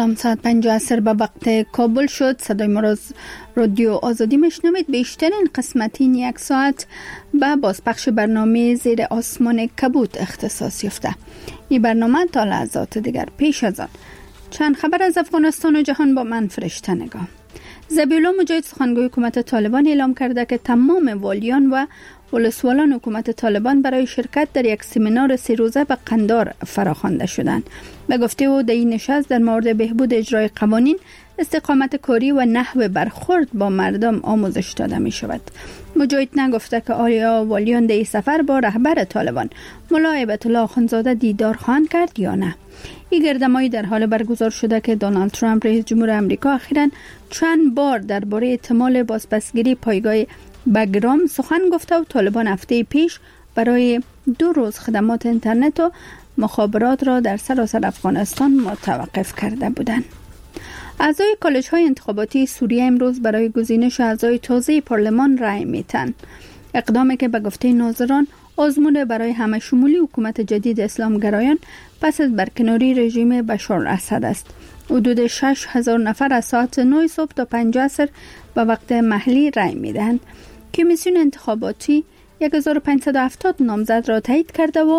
سلام، ساعت 5 عصر به وقت کابل شد. صدای ما را رادیو آزادی میشنوید. بیشترین قسمت این یک ساعت به بازپخش برنامه زیر آسمان کبود اختصاص یافته. این برنامه تا لحظات دیگر. پیش از آن چند خبر از افغانستان و جهان با من فرشته نگاه. ذبیحالله مجاهد سخنگوی حکومت طالبان اعلام کرده که تمام والیان و ولسوالان حکومت طالبان برای شرکت در یک سمینار 3 روزه به قندار فراخوانده شدند. به گفته او در این نشست در مورد بهبود اجرای قوانین، استقامت کاری و نحو برخورد با مردم آموزش داده می شود. مجاهد نگفته که آیا والیان در این سفر با رهبر طالبان ملا هیبت الله اخندزاده دیدار خواهند کرد یا نه. این گردمایی در حال برگزار شده که دونالد ترامپ رئیس جمهور آمریکا اخیراً چند بار درباره احتمال بازپسگیری پایگاه بگرام سخن گفته و طالبان هفته پیش برای 2 روز خدمات اینترنت و مخابرات را در سراسر افغانستان متوقف کرده بودند. اعضای کالج‌های انتخاباتی سوریه امروز برای گزینش اعضای تازه پارلمان رأی می‌دهند. اقدامی که به گفته ناظران آزمون برای همه شمولی حکومت جدید اسلامگرایان پس از برکناری رژیم بشار الاسد است. حدود 6,000 نفر از ساعت 9 صبح تا 5 عصر به وقت محلی رأی می‌دهند. کمیسیون انتخاباتی 1570 نامزد را تایید کرده و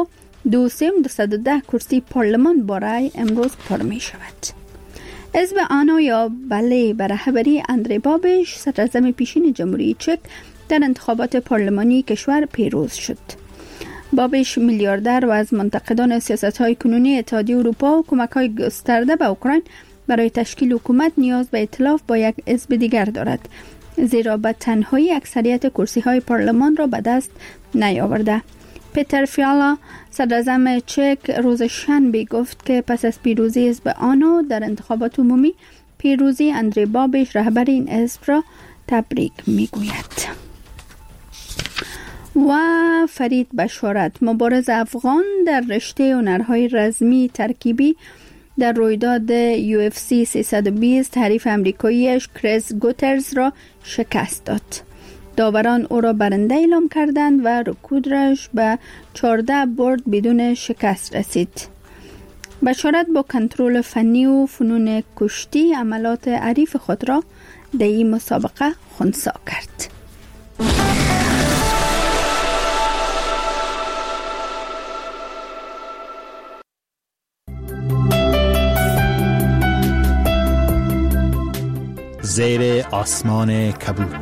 210 کرسی پارلمان با رأی امروز پر می شود. حزب آنا یا بله به رهبری اندری بابش صدراعظم پیشین جمهوری چک در انتخابات پارلمانی کشور پیروز شد. بابش میلیاردر و از منتقدان سیاست‌های کنونی اتحادیه اروپا و کمک‌های گسترده به اوکراین برای تشکیل حکومت نیاز به ائتلاف با یک حزب دیگر دارد، زیرا به تنهایی اکثریت کرسی‌های پارلمان را به دست نیاورده. پیتر فیالا صدراعظم چک روز شنبه گفت که پس از پیروزی حزب آنو در انتخابات عمومی، پیروزی اندری بابش رهبر این حزب را تبریک میگوید. و فرید بشارت مبارز افغان در رشته هنرهای رزمی ترکیبی در رویداد UFC 320 حریف امریکاییش کریس گوترز را شکست داد. داوران او را برنده اعلام کردند و رکودش به 14 برد بدون شکست رسید. بشارت با کنترل فنی و فنون کشتی عملات حریف خود را در این مسابقه خنثی کرد. زیر آسمان کبود.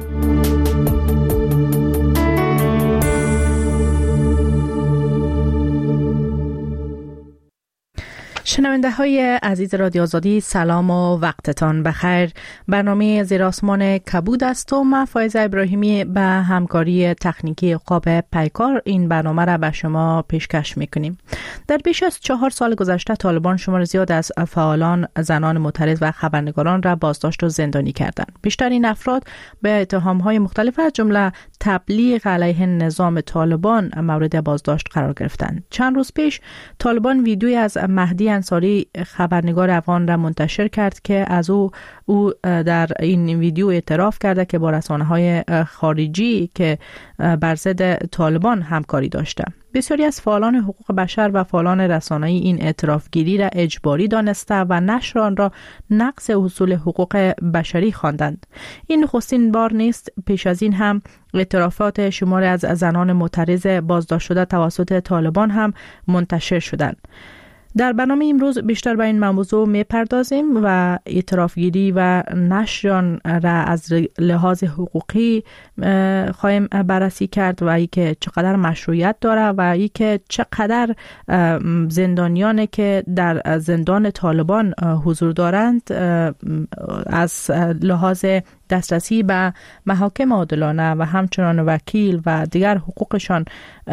شنونده های عزیز رادیو آزادی، سلام و وقتتان بخیر. برنامه زیر آسمان کبود است و من فایزه ابراهیمی به همکاری تکنیکی عقاب پیکار این برنامه را به شما پیشکش میکنیم. در بیش از 4 سال گذشته طالبان شمار زیاد از فعالان، زنان معترض و خبرنگاران را بازداشت و زندانی کردند. بیشتر این افراد به اتهام‌های مختلف از جمله تبلیغ علیه نظام طالبان مورد بازداشت قرار گرفتند. چند روز پیش طالبان ویدیویی از مهدی انصاری خبرنگار افغان را منتشر کرد که از او در این ویدیو اعتراف کرده که با رسانه‌های خارجی که بر ضد طالبان همکاری داشته. بسیاری از فعالان حقوق بشر و فعالان رسانه‌ای این اعترافگیری را اجباری دانسته و نشر آن را نقض اصول حقوق بشری خواندند. این نخستین بار نیست. پیش از این هم اعترافات شماری از زنان معترض بازداشت شده توسط طالبان هم منتشر شدند. در برنامه امروز بیشتر به این موضوع میپردازیم و اعترافگیری و نشر آن را از لحاظ حقوقی خواهیم بررسی کرد و ای که چقدر مشروعیت داره و ای که چقدر زندانیانی که در زندان طالبان حضور دارند از لحاظ دسترسی به محاکم عادلانه و همچنان وکیل و دیگر حقوقشان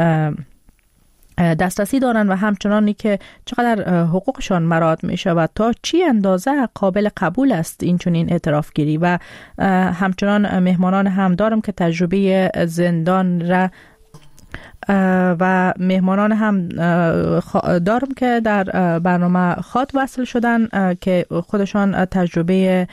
دسترسی دارند و همچنانی که چقدر حقوقشان مراعات می شود، تا چی اندازه قابل قبول است این چنین اعترافگیری. و همچنان مهمانان هم دارم که تجربه زندان را و مهمانان هم دارم که در برنامه خط وصل شدن که خودشان تجربه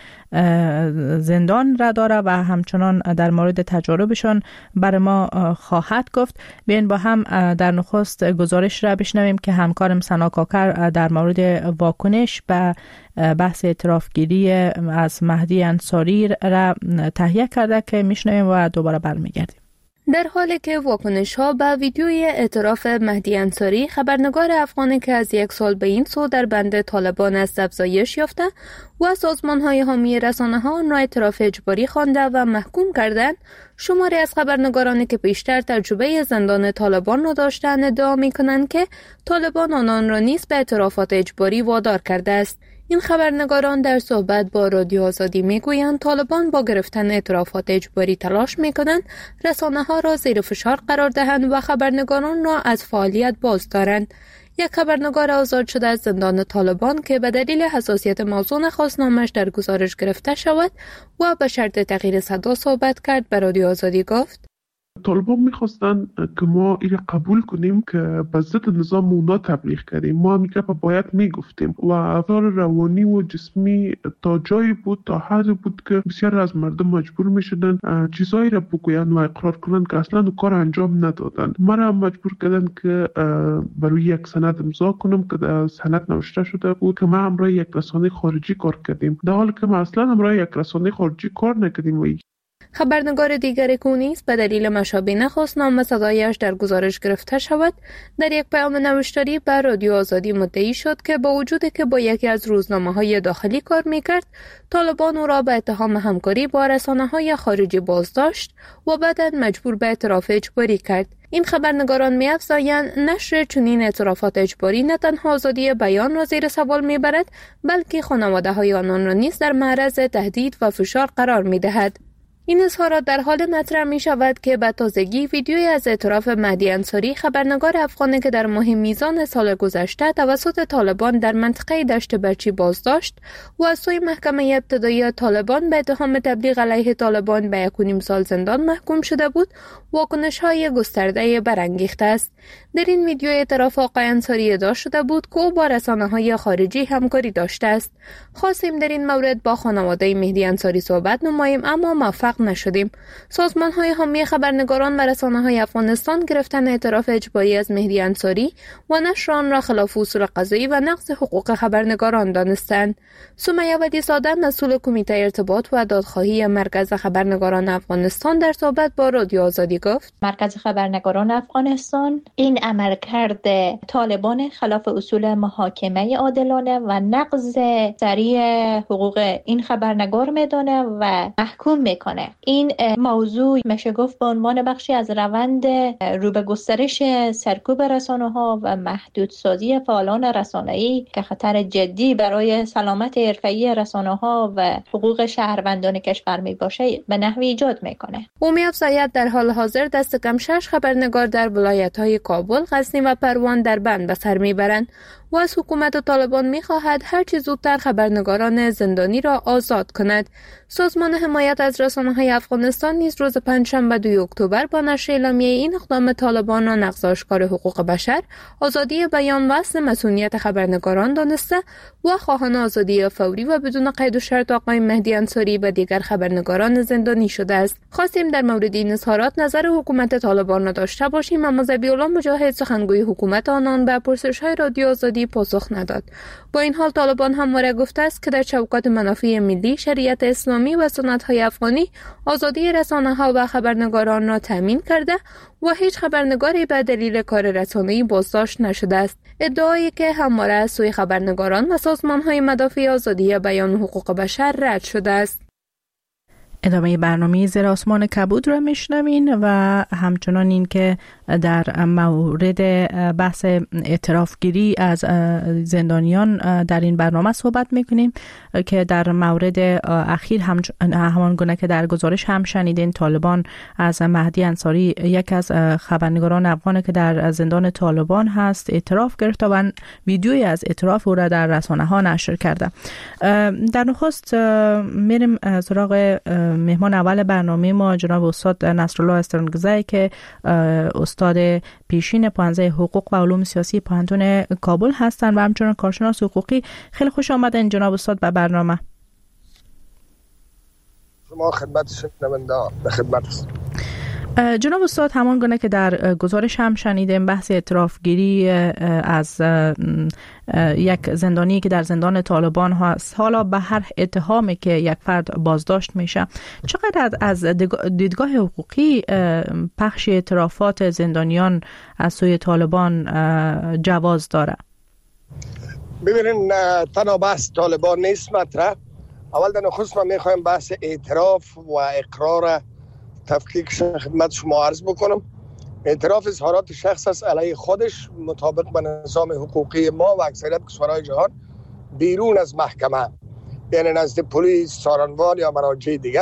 زندان را داره و همچنان در مورد تجاربشان برای ما خواهد گفت. بیاین با هم در نخست گزارش را بشنویم که همکارم سنا کاکر در مورد واکنش به بحث اعترافگیری از مهدی انصاری را تهیه کرده که میشنویم و دوباره برمیگردیم. در حالی که واکنش‌ها به ویدیوی اعتراف مهدی انصاری، خبرنگار افغانی که از 1 سال به این سو در بند طالبان است افزایش یافته و سازمان‌های حامی رسانه‌ها آن را اعتراف اجباری خوانده و محکوم کردند، شماری از خبرنگارانی که بیشتر تجربه زندان طالبان را داشتند ادعا می‌کنند که طالبان آنان را نیز به اعترافات اجباری وادار کرده است. این خبرنگاران در صحبت با رادیو آزادی میگویند طالبان با گرفتن اعترافات اجباری تلاش میکنند رسانه‌ها را زیر فشار قرار دهند و خبرنگاران را از فعالیت باز دارند. یک خبرنگار آزاد شده از زندان طالبان که به دلیل حساسیت موضوع نخواست نامش در گزارش گرفته شود و به شرط تغییر صدا صحبت کرد به رادیو آزادی گفت: طالبان میخواستن که ما این قبول کنیم که به ضد نظام اونا تبلیغ کردیم. ما همیشه باید میگفتیم و افکار روانی و جسمی تا جایی بود، تا حدی بود که بسیار از مردم مجبور میشدن چیزایی را بگوین و اقرار کنن که اصلا کار انجام ندادن. ما را مجبور کردن که برای یک سند امضا کنم که سند نوشته شده بود که ما همراه یک رسانه خارجی کار کردیم، در حالی که ما اصلا همراه یک رسانه خارجی کار نکردیم. و خبرنگار دیگری که نیز به دلیل مشابه نخواست نام صدایش در گزارش گرفته شود، در یک پیام نوشتاری به رادیو آزادی مدعی شد که با وجودی که با یکی از روزنامه‌های داخلی کار می‌کرد، طالبان او را به اتهام همکاری با رسانه‌های خارجی بازداشت و بعداً مجبور به اعتراف اجباری کرد. این خبرنگاران می‌افزایند نشر چنین اعترافات اجباری نه تنها آزادی بیان را زیر سوال می‌برد، بلکه خانواده‌های آنان را نیز در معرض تهدید و فشار قرار می‌دهد. این اظهارات در حال مطرح می شود که به تازگی ویدیویی از اعتراف مهدی انصاری، خبرنگار افغانی که در ماه میزان سال گذشته توسط طالبان در منطقه دشت برچی بازداشت و از سوی محکمه ابتدایی طالبان به اتهام تبلیغ علیه طالبان به 1.5 سال زندان محکوم شده بود، واکنش‌های گسترده برانگیخته است. در این ویدیو اعتراف آقای انصاری ادعا شده بود که او با رسانه‌های خارجی همکاری داشته است. خواستیم در این مورد با خانواده مهدی انصاری صحبت نماییم، اما موفق نشدیم. سازمان‌های حامی خبرنگاران و رسانه‌های افغانستان گرفتن اعتراف اجباری از مهدی انصاری و نشر آن را خلاف اصول قضایی و نقض حقوق خبرنگاران دانستند. سمیه ودی‌زاده مسئول کمیته ارتباط و دادخواهی مرکز خبرنگاران افغانستان در صحبت با رادیو آزادی گفت: مرکز خبرنگاران افغانستان این عملکرد طالبان خلاف اصول محاکمه عادلانه و نقض سریع حقوق این خبرنگار میدانه و محکوم میکنه. این موضوع میشه گفت به عنوان بخشی از روند رو به گسترش سرکوب رسانه‌ها و محدودسازی فعالان رسانه‌ای که خطر جدی برای سلامت حرفه‌ای رسانه‌ها و حقوق شهروندان کشور میباشه به نحوی ایجاد میکنه. او می‌افزاید در حال حاضر دست کم 6 خبرنگار در ولایت‌های کابل، غزنی و پروان در بند به سر میبرند و از حکومت طالبان می‌خواهد هر چه زودتر خبرنگاران زندانی را آزاد کند. سازمان حمایت از رسانه‌های افغانستان نیز روز پنجشنبه 2 اکتبر با نشر اعلامیه این اقدام طالبان را نقض آشکار حقوق بشر، آزادی بیان و اصل مسئولیت خبرنگاران دانسته و خواهان آزادی فوری و بدون قید و شرط آقای مهدی انصاری و دیگر خبرنگاران زندانی شده است. خواستیم در مورد این اظهارات نظر حکومت طالبان را داشته باشیم، اما ذبیح‌الله مجاهد سخنگوی حکومت آنان به پرسش‌های رادیو آزادی پاسخ نداد. با این حال طالبان همواره گفته است که در چوکات منافع ملی، شریعت اسلامی و سنت‌های افغانی آزادی رسانه‌ها و خبرنگاران را تامین کرده و هیچ خبرنگاری به دلیل کار رسانه‌ای بازداشت نشده است. ادعایی که همواره از سوی خبرنگاران و سازمان‌های مدافع آزادی بیان و حقوق بشر رد شده است. ادامه برنامه زیر آسمان کبود را میشنوین و همچنان این که در مورد بحث اعترافگیری از زندانیان در این برنامه صحبت میکنیم که در مورد اخیر همان گونه که در گزارش هم شنیدین، طالبان از مهدی انصاری، یک از خبرنگاران افغان که در زندان طالبان هست، اعتراف گرفته و ویدیویی از اعتراف او را در رسانه ها نشر کرده. در نخست میریم سراغ مهمان اول برنامه ما، جناب استاد نصرالله استرنگزی که استاد پیشین پانزه حقوق و علوم سیاسی پوهنتون کابل هستند و همچنین کارشناس حقوقی. خیلی خوش آمدین جناب استاد به برنامه. شما خدمت شنونده به خدمت است. جناب استاد، همان گونه که در گزارش هم شنیدیم بحث اعترافگیری از یک زندانی که در زندان طالبان هست، حالا به هر اتهامی که یک فرد بازداشت میشه، چقدر از دیدگاه حقوقی پخش اعترافات زندانیان از سوی طالبان جواز داره؟ ببینین، تنها بحث طالبان نیست مطرح. اول در نخست ما میخوایم بحث اعتراف و اقرار تفکیکش خدمت شما عرض بکنم. اعتراف اظهارات شخص است علیه خودش مطابق با نظام حقوقی ما و اکثریت کشورهای جهان بیرون از محکمه، یعنی نزد پلیس، سارنوال یا مراجع دیگه،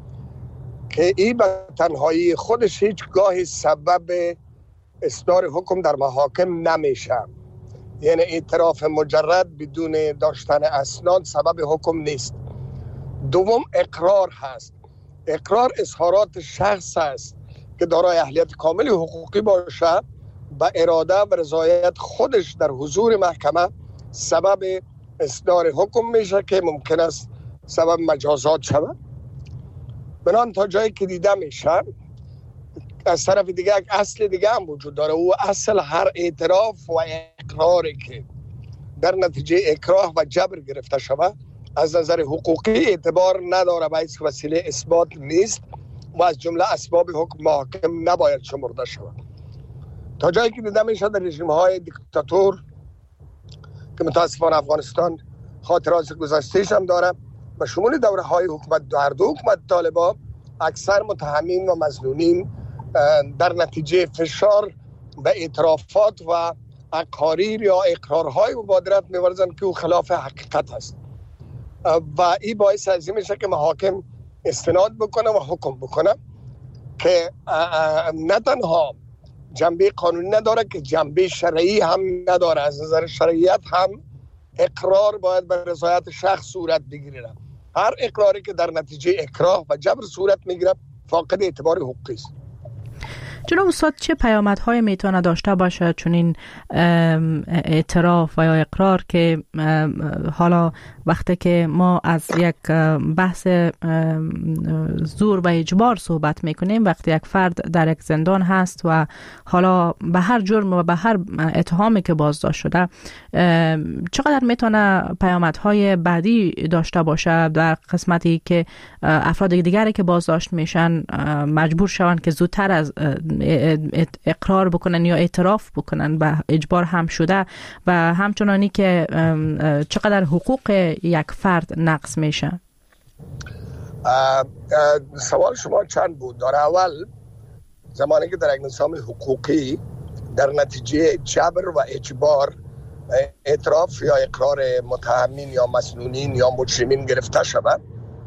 که این به تنهایی خودش هیچگاه سبب اصدار حکم در محاکم نمیشه. یعنی اعتراف مجرد بدون داشتن اسناد سبب حکم نیست. دوم اقرار هست. اقرار اظهارات شخص است که دارای اهلیت کامل حقوقی باشه، به اراده و رضایت خودش در حضور محکمه سبب اصدار حکم میشه که ممکن است سبب مجازات شود. بنان تا جایی که دیده میشه، از طرف دیگه یک اصل دیگه هم وجود داره. او اصل هر اعتراف و اقراری که در نتیجه اکراه و جبر گرفته شود از نظر حقوقی اعتبار نداره و هیچ وسیله اثبات نیست و از جمله اسباب حکم محاکم نباید شمرده شود. تا جایی که دیده میشه در رژیم‌های دیکتاتور که متاسفانه افغانستان خاطرات گذشته‌اش هم داره و شمول دوره‌های حکومت در دو حکومت طالبان، اکثر متهمین و مظنونین در نتیجه فشار و اعترافات و اقاریر یا اقرارهای مبادرت می‌ورزند که او خلاف حقیقت است و این باعث از این میشه که محاکم استناد بکنه و حکم بکنه که نه تنها جنبه قانونی نداره که جنبه شرعی هم نداره. از نظر شرعیت هم اقرار باید به رضایت شخص صورت بگیره. هر اقراری که در نتیجه اکراه و جبر صورت میگیره فاقد اعتبار حقوقی است. جناب استاد، چه پیامدهای میتونه داشته باشه چون این اعتراف و یا اقرار که حالا وقتی که ما از یک بحث زور و اجبار صحبت میکنیم، وقتی یک فرد در یک زندان هست و حالا به هر جرم و به هر اتهامی که بازداشت شده، چقدر میتونه پیامدهای بعدی داشته باشه در قسمتی که افراد دیگری که بازداشت میشن مجبور شوند که زودتر از اقرار بکنن یا اعتراف بکنن به اجبار هم شده و همچنانی که چقدر حقوق یک فرد نقض میشه؟ سوال شما چند بود؟ در اول زمانی که در یک نظام حقوقی در نتیجه جبر و اجبار اعتراف یا اقرار متهمین یا مسنونین یا مجرمین گرفته شود،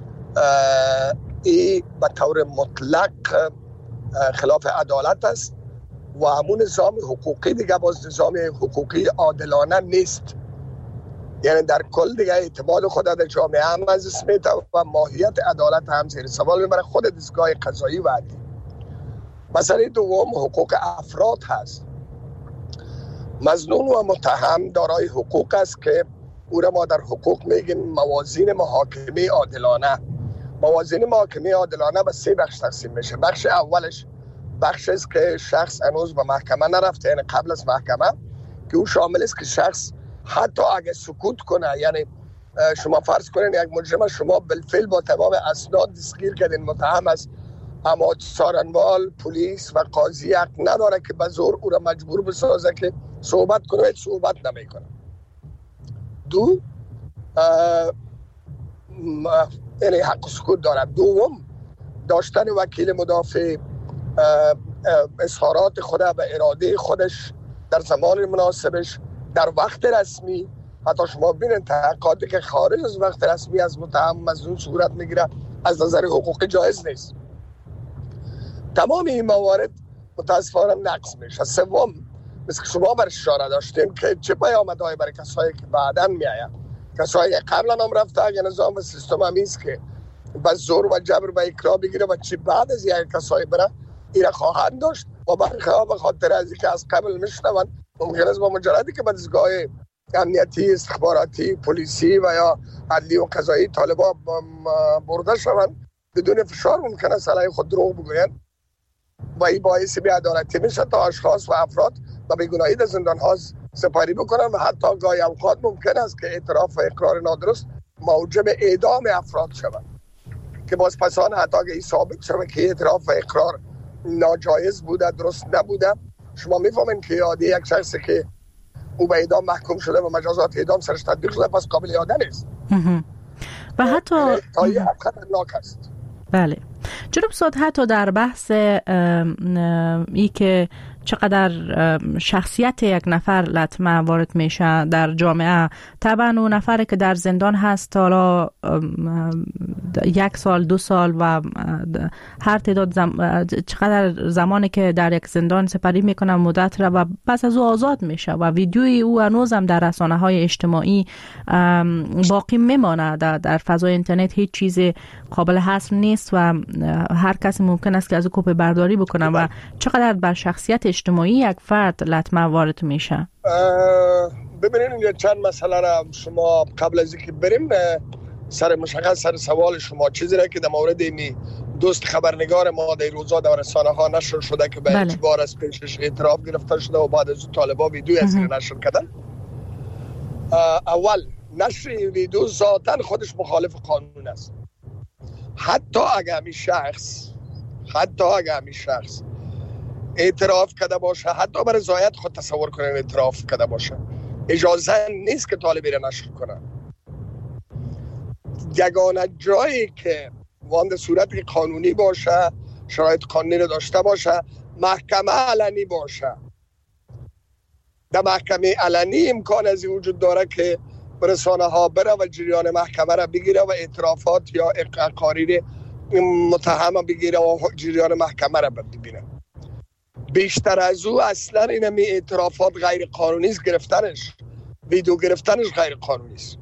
این به طور مطلق خلاف عدالت است و همون نظام حقوقی دیگه باز نظام حقوقی عادلانه نیست. یعنی در کل دیگه اعتماد خود در جامعه هم از اسمیت و ماهیت عدالت هم زیر سوال میبره خود دستگاه قضایی و عدلی. مسئله دوم حقوق افراد هست. مظنون و متهم دارای حقوق است که او را ما در حقوق میگیم موازین محاکمه عادلانه. موازین محاکمه عادلانه به 3 بخش تقسیم میشه. بخش اولش بخش است که شخص هنوز به محکمه نرفته، یعنی قبل از محکمه، که او شامل است که شخص حتی اگه سکوت کنه، یعنی شما فرض کنین یک مجرم شما بالفعل با تمام اسناد دستگیر کردین، متهم است، اما سارنوال، پلیس و قاضی حق نداره که به زور او را مجبور بسازه که صحبت کنه، هیچ صحبت نمیکنه. دو، یعنی حق سکوت داره. دوم، داشتن وکیل مدافع، اظهارات خود به اراده خودش در زمان مناسبش در وقت رسمی. حتی شما ببینید تحقیقاتی که خارج از وقت رسمی از متهم مظنون صورت میگیره از نظر حقوقی جایز نیست. تمام این موارد متاسفانه نقض میشه. سوم، مثل که شما برش اشاره داشتیم که چه پیامدهایی برای کسایی که بعداً میآید، کسایی که قبلا هم رفته اگه نظام و سیستم همیست که با زور و جبر و اکراه بگیره و چی بعد از یک کسایی بره این خواهند داشت و برخی ها به خاطر از اینکه از قبل میشنوند ممکن است با مجردی که به دستگاه امنیتی، استخباراتی، پلیسی و یا عدلی و قضایی طالبان برده شوند بدون فشار ممکن است علیه خود دروغ بگویند و این باعث بی‌عدالتی میشه تا اشخاص و افراد و بیگناهی در زندان ها سپاری بکنن و حتی گاهی اوقات ممکن است که اعتراف و اقرار نادرست موجب اعدام افراد شود که باز پسان حتی اگه این ثابت شود که اعتراف و اقرار ناجایز بوده، درست نبوده، شما میفهمین که یاد یک شخصی که او به اعدام محکوم شده و مجازات اعدام سرش تطبیق شده پس قابل اعاده نیست و حتی خطرناک است. بله جناب استاد، حتی در بحث ای که چقدر شخصیت یک نفر لطمه وارد میشه در جامعه، طبعا اون نفری که در زندان هست حالا 1 سال 2 سال و هر تعداد چقدر زمانی که در یک زندان سپری میکنه مدت را و پس از او آزاد میشه و ویدیوی او هنوز هم در رسانه‌های اجتماعی باقی میمانه. در فضای اینترنت هیچ چیز قابل حصر نیست و هر کسی ممکن است که از او کپی برداری بکنه و چقدر بر شخصیت اجتماعی یک فرد لطمه وارد میشه. ببینید چند مسئله را شما قبل از اینکه بریم سر مشخص سر سوال شما چیزی را که در مورد این دوست خبرنگار ما در روزا در رسانه ها نشر شده که به اجبار از پیشش اعتراف گرفته شده و بعد از طالبا ویدیو از نشر کردن. اول نشر ویدیو ذاتاً خودش مخالف قانون است. حتی اگر همین شخص اعتراف کرده باشه، حتی برای رضایت خود تصور کنن اعتراف کرده باشه، اجازه نیست که طالبی را نشر کنن. یگانه جایی که وان صورت قانونی باشه، شرایط قانونی را داشته باشه، محکمه علنی باشه. در محکمه علنی امکان از این وجود داره که رسانه ها بره و جریان محکمه را بگیره و اعترافات یا اقاریر متهم بگیره و جریان محکمه را ببینه. بیشتر از او اصلا اینمی اعترافات غیر قانونی است، گرفتنش ویدیو گرفتنش غیر قانونی است.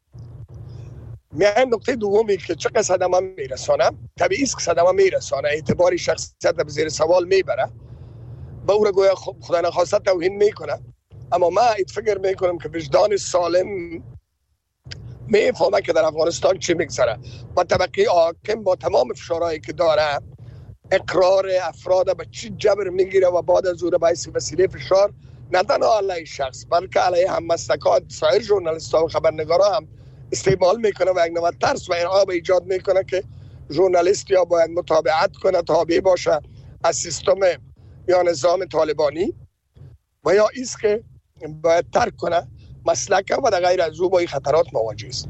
میان نقطه دومی که چقدر صدمه میرسانه، طبیعی است که صدمه میرسانه، اعتباری شخصیت به زیر سوال میبره، به او را گویا خدا نخواسته توهین میکنه. اما من فکر میکنم که وجدان سالم میفهمه که در افغانستان چی میگذره و طبقه حاکم با تمام فشارهایی که داره اقرار افراد به چی جبر میگیره و بعد از او را باعث وسیله فشار نه تنها علیه شخص بلکه علیه هممسلکان سایر ژورنالیست‌ها و خبرنگارا هم استعمال میکنه و یک نوع ترس و ارعاب ایجاد میکنه که ژورنالیست یا باید متابعت کنه، تابع باشه از سیستم یا نظام طالبانی و یا ایست که باید ترک کنه مسلک و در غیر از او با این خطرات مواجه است.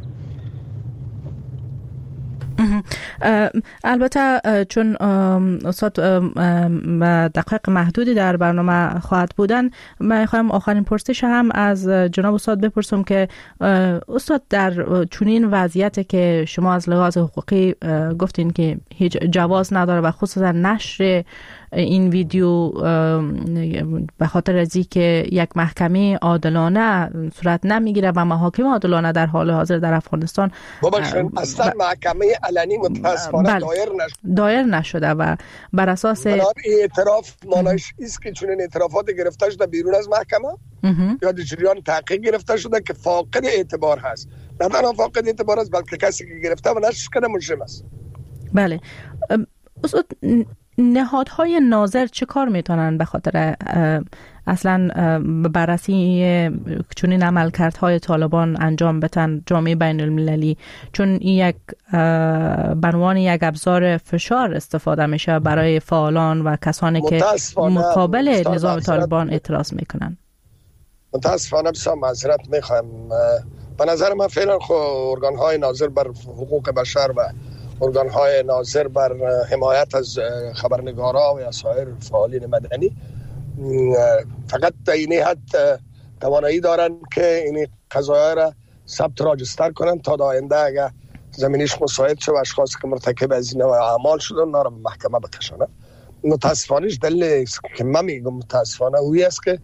البته چون استاد دقایق محدودی در برنامه خواهد بودن، من خواهم آخرین پرسش هم از جناب استاد بپرسم که استاد در چنین وضعیتی که شما از لحاظ حقوقی گفتین که هیچ جواز نداره و خصوصا نشر این ویدیو به خاطر از اینکه یک محکمه عادلانه صورت نمیگیره و محاکم عادلانه در حال حاضر در افغانستان اصلا محکمه علنی متاسفانه دایر نشده و بر اساس اعتراف مانایش است که چون اعترافات گرفته شده بیرون از محکمه یا در جریان تحقیق گرفته شده که فاقد اعتبار هست. نه تنها فاقد اعتبار است بلکه کسی که گرفته و نشر کرده مجرم است. بله استاد، نهادهای ناظر چه کار میتونن به خاطر اصلا بررسی چنین عملکردهای طالبان انجام بدن جامعه بین المللی، چون این یک بنوان یک ابزار فشار استفاده میشه برای فعالان و کسانی که مقابل نظام طالبان اعتراض میکنن؟ متاسفانه بسیار معذرت میخوایم. به نظر من فعلا ارگانهای ناظر بر حقوق بشر و ارگانهای ناظر بر حمایت از خبرنگارا و سایر فعالین مدنی فقط در این حد توانایی دارن که این قضایا را ثبت راجستر کنن تا آینده اگر زمینش مساعد شه و اشخاصی که مرتکب از این اعمال شدن اونا را به محکمه بکشانه. متاسفانه دلیل که من میگم متاسفانه اوی است که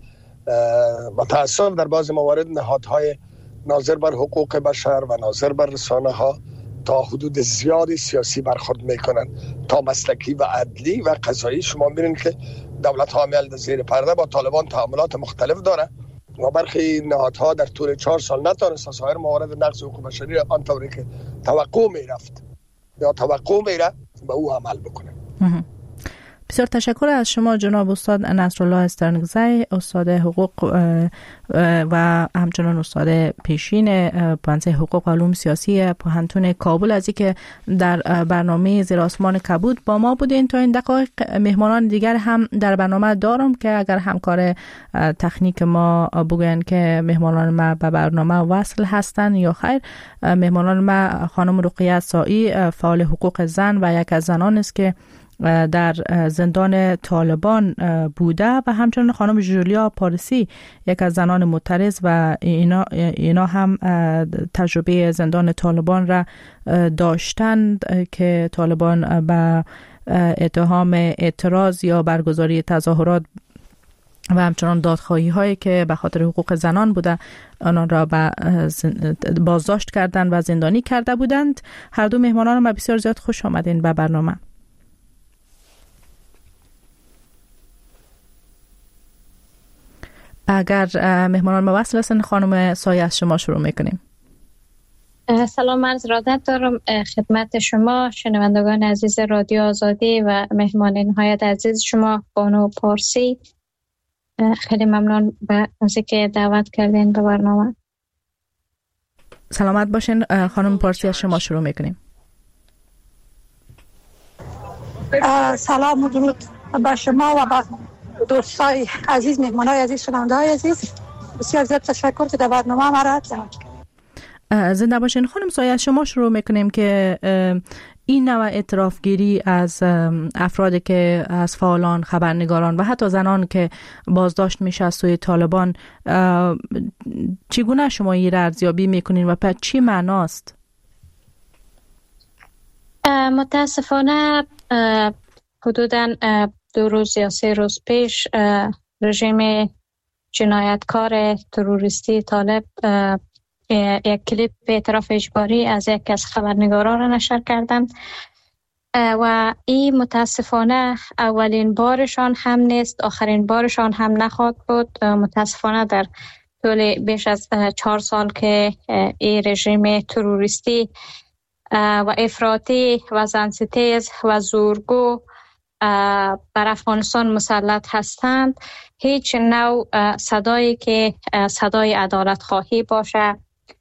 متاسف در بعضی موارد نهادهای ناظر بر حقوق بشر و ناظر بر رسانه ها تا حدود زیادی سیاسی برخورد میکنن تا مسلکی و عدلی و قضایی. شما میبینید که دولت حامی در زیر پرده با طالبان تعاملات مختلف داره و برخی نهادها در طول 4 سال نتونست سایر موارد نقض حقوق بشری آنطوری که توقع میرفت یا توقع میره به او عمل بکنه. بسیار تشکر از شما جناب استاد نصرالله استرنگزی، استاد حقوق و همچنان استاد پیشین پانزه حقوق و علوم سیاسی پوهنتون کابل، از اینکه در برنامه زیر آسمان کبود با ما بودین. تا این دقایق مهمانان دیگر هم در برنامه دارم که اگر همکار تکنیک ما بگوین که مهمانان ما به برنامه وصل هستن یا خیر. مهمانان ما خانم رقیه سایی، فعال حقوق زن و یک از زنان است که در زندان طالبان بوده و همچنین خانم جولیا پارسی، یک از زنان معترض و اینا هم تجربه زندان طالبان را داشتند که طالبان به اتهام اعتراض یا برگزاری تظاهرات و همچنان دادخواهی هایی که به خاطر حقوق زنان بوده آنان را بازداشت کردند و زندانی کرده بودند. هر دو مهمانان ما بسیار زیاد خوش آمدین به برنامه. اگر مهمانان ما وصل هستن، خانم سایه از شما شروع میکنیم. سلام، عرض ارادت دارم خدمت شما شنوندگان عزیز رادیو آزادی و مهمان نهایت عزیز شما بانو پارسی. خیلی ممنون به اینکه دعوت کردین به برنامه. سلامت باشین. خانم پارسی از شما شروع میکنیم. سلام و درود به شما و به دوستای عزیز، مهمانای عزیز، شنونده‌های عزیز. بسیار زیاد تشکر که در برنامه ما را دعوت کردید. زنده باشین. خانم سایه از شما شروع میکنیم که این نوع اعترافگیری از افرادی که از فعالان، خبرنگاران و حتی زنان که بازداشت میشه از سوی طالبان، چگونه شما این را ارزیابی میکنین و په چی معناست؟ متاسفانه حدوداً 2 روز یا 3 روز پیش رژیم جنایتکار تروریستی طالب یک کلیپ اعتراف اجباری از یک از خبرنگاران را نشر کردند و این متاسفانه اولین بارشان هم نیست، آخرین بارشان هم نخواهد بود. متاسفانه در طول بیش از 4 سال که این رژیم تروریستی و افراطی و زنستیز و زورگو بر افغانستان مسلط هستند، هیچ نوع صدایی که صدای عدالت خواهی باشه،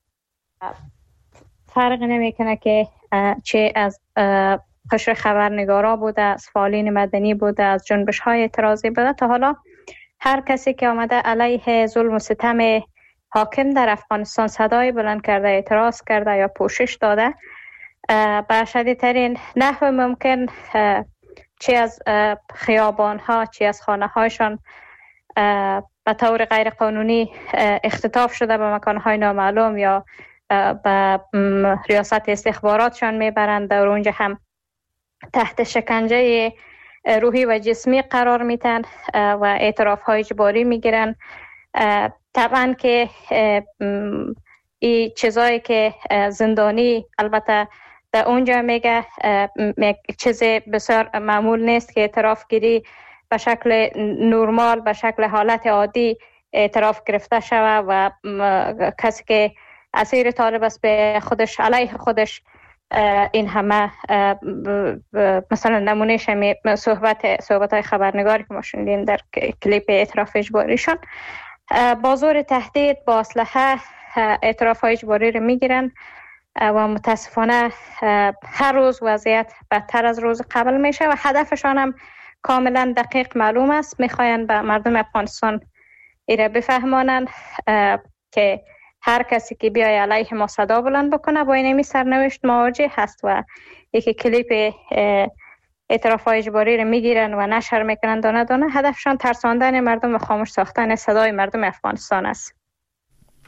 فرق نمیکنه که چه از قشر خبرنگارا بوده، از فعالین مدنی بوده، از جنبش های اعتراضی بوده، تا حالا هر کسی که آمده علیه ظلم و ستم حاکم در افغانستان صدای بلند کرده، اعتراض کرده یا پوشش داده، به شدیدترین نحو ممکن چه از خیابان ها چه از خانه هایشان به طور غیر قانونی اختطاف شده به مکان های نامعلوم یا به ریاست استخباراتشان میبرند. در اونجا هم تحت شکنجه روحی و جسمی قرار میتن و اعتراف های اجباری میگیرن. طبعا که این چیزایی که زندانی البته در اونجا میگه چیز بسیار معمول نیست که اعتراف گیری به شکل نرمال، به شکل حالت عادی اعتراف گرفته شود و کسی که اسیر طالب است به خودش علیه خودش این همه مثلا نمونه شمی صحبت های خبرنگاری که ما شنیدیم در کلیپ اعتراف اجباریشان، با زور تهدید با اسلحه اعتراف های اجباری رو میگیرن و متاسفانه هر روز وضعیت بدتر از روز قبل میشه و هدفشان هم کاملا دقیق معلوم است. میخواین به مردم افغانستان ایره بفهمانند که هر کسی که بیای علیه ما صدا بلند بکنه با اینمی سرنوشت مواجه هست و یکی کلیپ اعتراف های اجباری رو میگیرن و نشر میکنن دانه دانه. هدفشان ترساندن مردم و خاموش ساختن صدای مردم افغانستان است.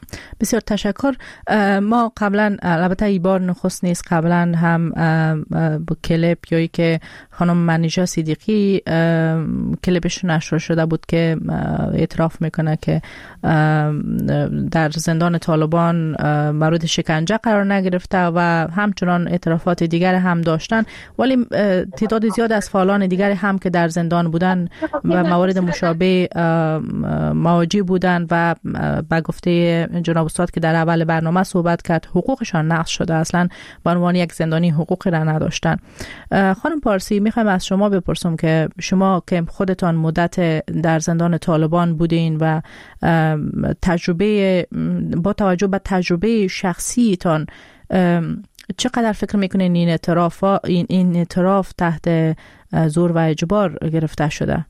بسیار تشکر. ما قبلا، البته این بار نخست نیست، قبلا هم با کلیپ یایی که خانم منیژه صدیقی کلیپش نشر شده بود که اعتراف میکنه که در زندان طالبان مورد شکنجه قرار نگرفته و همچنان اعترافات دیگر هم داشتن، ولی تعداد زیاد از فعالان دیگر هم که در زندان بودن و موارد مشابه مواجه بودن و با گفته جناب استاد که در اول برنامه صحبت کرد حقوقشان نقض شده، اصلا به عنوان یک زندانی حقوقی را نداشتن. خانم پارسی، میخوایم از شما بپرسم که شما که خودتان مدت در زندان طالبان بودین و با توجه به تجربه شخصیتان چقدر فکر میکنین این اعتراف تحت زور و اجبار گرفته شده؟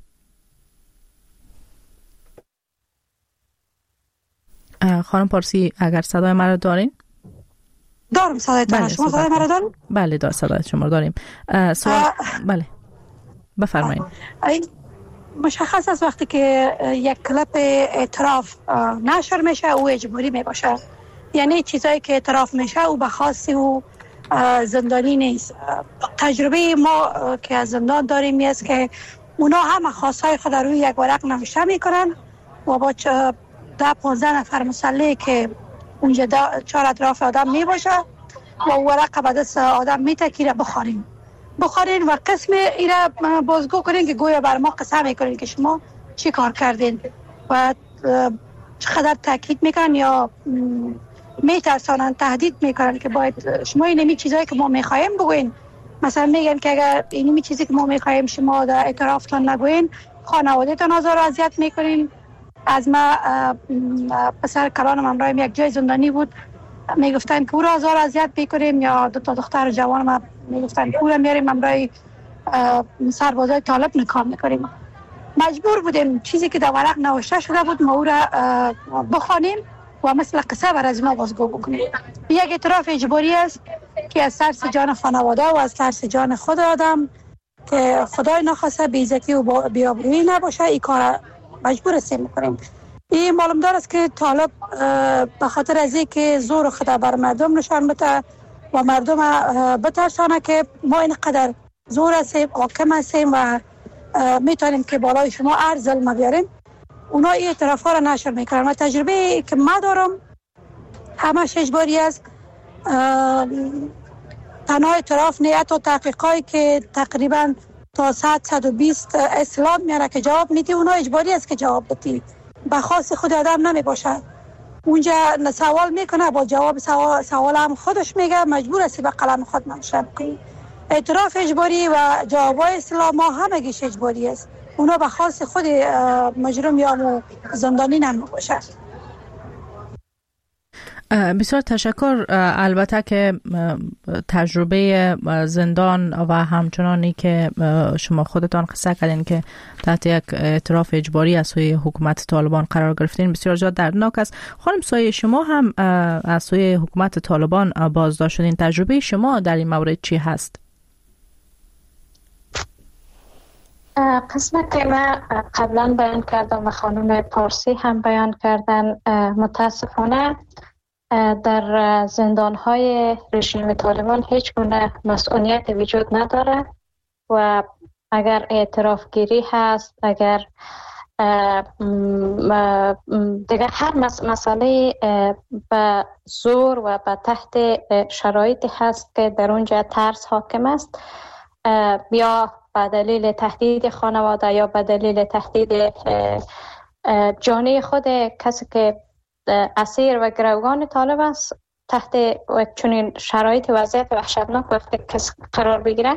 خانم پارسی، اگر صدای مرا دارین؟ دارم صدایتان. شما صدای مرا دارین؟ بله، صدای شما داریم. بله بفرمایید. مشخص است وقتی که یک کلیپ اعتراف نشر میشه او اجباری میباشه، یعنی چیزایی که اعتراف میشه او به خاصی او زندانی نیست. تجربه ما که از زندان داریم است که اونا هم خواستهای خود روی یک ورق نوشته میکنن و با 10-15 نفر مسلح که اونجا 4 اطراف آدم میباشه و ورق به دست آدم میتکیره بخورین و قسم ایره بازگو کنین که گویا بر ما قسم میکنین که شما چی کار کردین و چقدر تاکید میکنن یا میترسانن، تهدید میکنن که باید شما اینمی چیزایی که ما میخوایم بگوین. مثلا میگن که اگر اینمی چیزی که ما میخوایم شما در اعترافتان نگوین خانواده تان آزار و اذیت میکنین. از ما پسر کلانم امرایم یک جای زندانی بود، میگفتن که او را آزار و اذیت میکنیم، یا 2 دختر جوان ما میگفتن که او را میاریم امرای سربازای طالب نکام میکنیم. مجبور بودیم چیزی که در ورق نوشته شده بود ما او را بخوانیم و مثل قصه بر از ما بازگو بکنیم. یک اعتراف اجباری است که از ترس جان خانواده و از ترس جان خود آدم که خدای نخواسته بی‌عزتی و بی‌آبرویی نباشه این کار مجبور هستیم میکنیم. این معلوم دار است که طالب به خاطر از این که زور خود بر مردم نشان بده و مردم بترسانه که ما اینقدر زور هستیم، حاکم هستیم و میتونیم که بالای شما هر ظلم بیاریم، اونا این اعتراف ها را نشر میکنن. و تجربه که ما دارم همش اجباری است. تنها اعتراف نیت و تحقیقایی که تقریبا تا 120 اسلام میاره که جواب میدی، اونا اجباری است که جواب بدی، به خاص خود آدم نمی باشه. اونجا سوال میکنه با جواب سوال هم خودش میگه، مجبور هستی به قلم خود منشأ کنی. اعتراف اجباری و جوابای اسلام ها همگیش اجباری است، اونا به خاص خود مجرم یا زندانی نمی باشه. بسیار تشکر. البته که تجربه زندان و همچنانی که شما خودتان قصه کردین که تحت یک اعتراف اجباری از سوی حکومت طالبان قرار گرفتین بسیار زیاد دردناک است. خانم سایه، شما هم از سوی حکومت طالبان بازداشت شدین، تجربه شما در این مورد چی هست؟ قسمت که من قبلا بیان کردم و خانم پارسی هم بیان کردن، متاسفانه در زندان‌های رژیم طالبان هیچ گونه مسئولیت وجود نداره و اگر اعتراف گیری هست، اگر دیگر هر مسئله به زور و به تحت شرایطی هست که در اونجا ترس حاکم است، یا به دلیل تهدید خانواده یا به دلیل تهدید جانی خود کسی که اسیر و گروگان طالب است، تحت چنین شرایط وضعیت وحشتناک وقتی کسی قرار بگیره،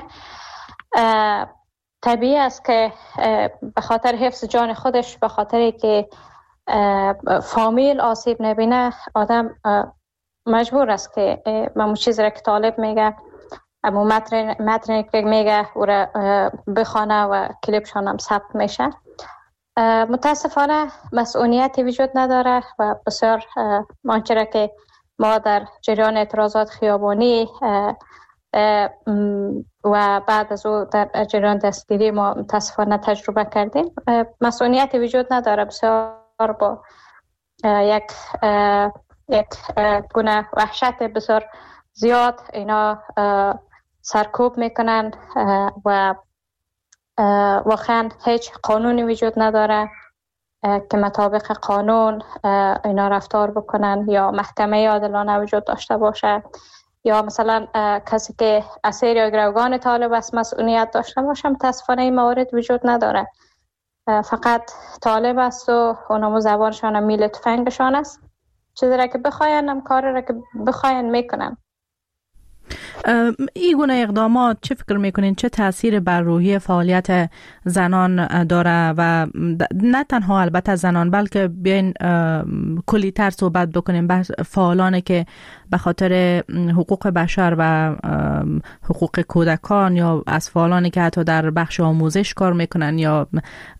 طبیعی است که به خاطر حفظ جان خودش، به خاطر که فامیل آسیب نبینه، آدم مجبور است که همون چیزی را که طالب میگه، همون متنی که میگه او را بخوانه و کلیپشان هم ثبت میشه. متاسفانه مسئولیتی وجود نداره و بسیار آنچه که ما در جریان اعتراضات خیابانی و بعد از او در جریان دستگیری ما متاسفانه تجربه کردیم، مسئولیتی وجود نداره. بسیار با یک یک گونه وحشت بسیار زیاد اینا سرکوب میکنن و واقعا هیچ قانونی وجود نداره که مطابق قانون اینا رفتار بکنن یا محکمه عادلانه وجود داشته باشه یا مثلا کسی که اسیر یا گروگان طالب است مسئولیت داشته باشه. متاسفانه این موارد وجود نداره. فقط طالب است و اونمو زبانشان هم میل تفنگشان است. چیزی را که بخواین هم کاری را که بخواین میکنن. این گونه اقدامات چه فکر میکنین چه تاثیر بر روحی فعالیت زنان داره و نه تنها البته زنان بلکه بیاین کلی تر صحبت بکنیم بر فعالانی که به خاطر حقوق بشر و حقوق کودکان یا از فعالانی که حتی در بخش آموزش کار میکنن یا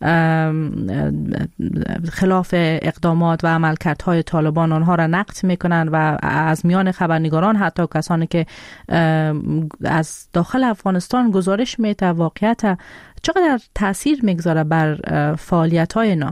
خلاف اقدامات و عملکردهای طالبان آنها را نقد میکنن و از میان خبرنگاران حتی کسانی که از داخل افغانستان گزارش میده واقعیت چقدر تاثیر میگذاره بر فعالیت های اینا؟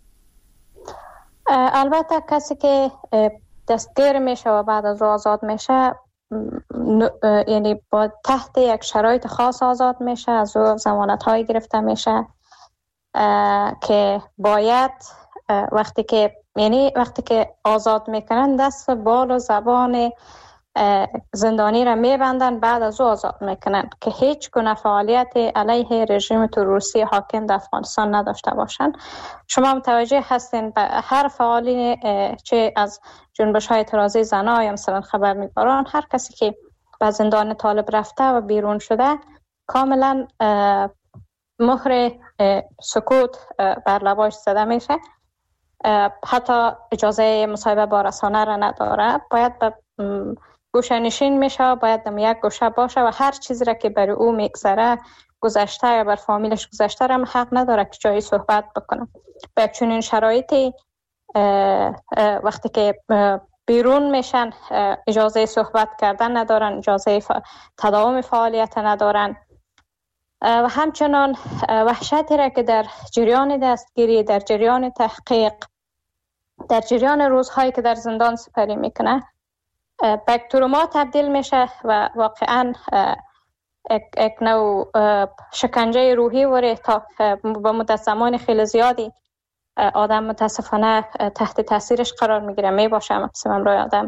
البته کسی که دستگیر میشه و بعد از آزاد میشه یعنی با تحت یک شرایط خاص آزاد میشه، از او ضمانت های گرفته میشه که باید وقتی که آزاد میکنن دست بال و زبان زندانی را میبندن، بعد از او آزاد میکنن که هیچ گونه فعالیت علیه رژیم تروریستی حاکم در افغانستان نداشته باشن. شما متوجه هستین به هر فعالی چه از جنبش های اعتراضی زنان یا مثلا خبرنگاران، هر کسی که به زندان طالب رفته و بیرون شده کاملا مهر سکوت بر لباش زده میشه، حتی اجازه مصاحبه با رسانه را نداره، باید به گوشه نشین میشه، باید در یک گوشه باشه و هر چیزی را که بر او میگذره گذشته یا بر فامیلش گذشته را حق نداره که جایی صحبت بکنه. به چنین شرایطی وقتی که بیرون میشن اجازه صحبت کردن ندارن، اجازه تداوم فعالیت ندارن و همچنان وحشتی را که در جریان دستگیری، در جریان تحقیق، در جریان روزهایی که در زندان سپری میکنه به یک تروما تبدیل میشه و واقعا یک نوع شکنجه روحی وره تا با مدت زمان خیلی زیادی آدم متاسفانه تحت تاثیرش قرار میگیره، میباشه مقسم روی آدم.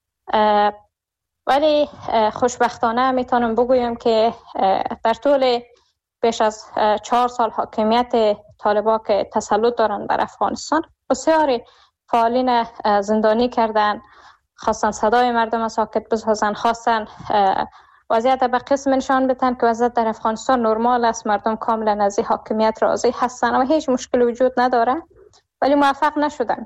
ولی خوشبختانه میتونم بگویم که در طول بیش از 4 سال حاکمیت طالبان که تسلط دارن بر افغانستان، بسیاری فعالین زندانی کردن، خواستن صدای مردم ساکت بسازن، خواستن وضعیت به قسم نشان بدن که وضعیت در افغانستان نرمال است، مردم کاملا از حاکمیت راضی هستن و هیچ مشکلی وجود نداره، ولی موفق نشدن.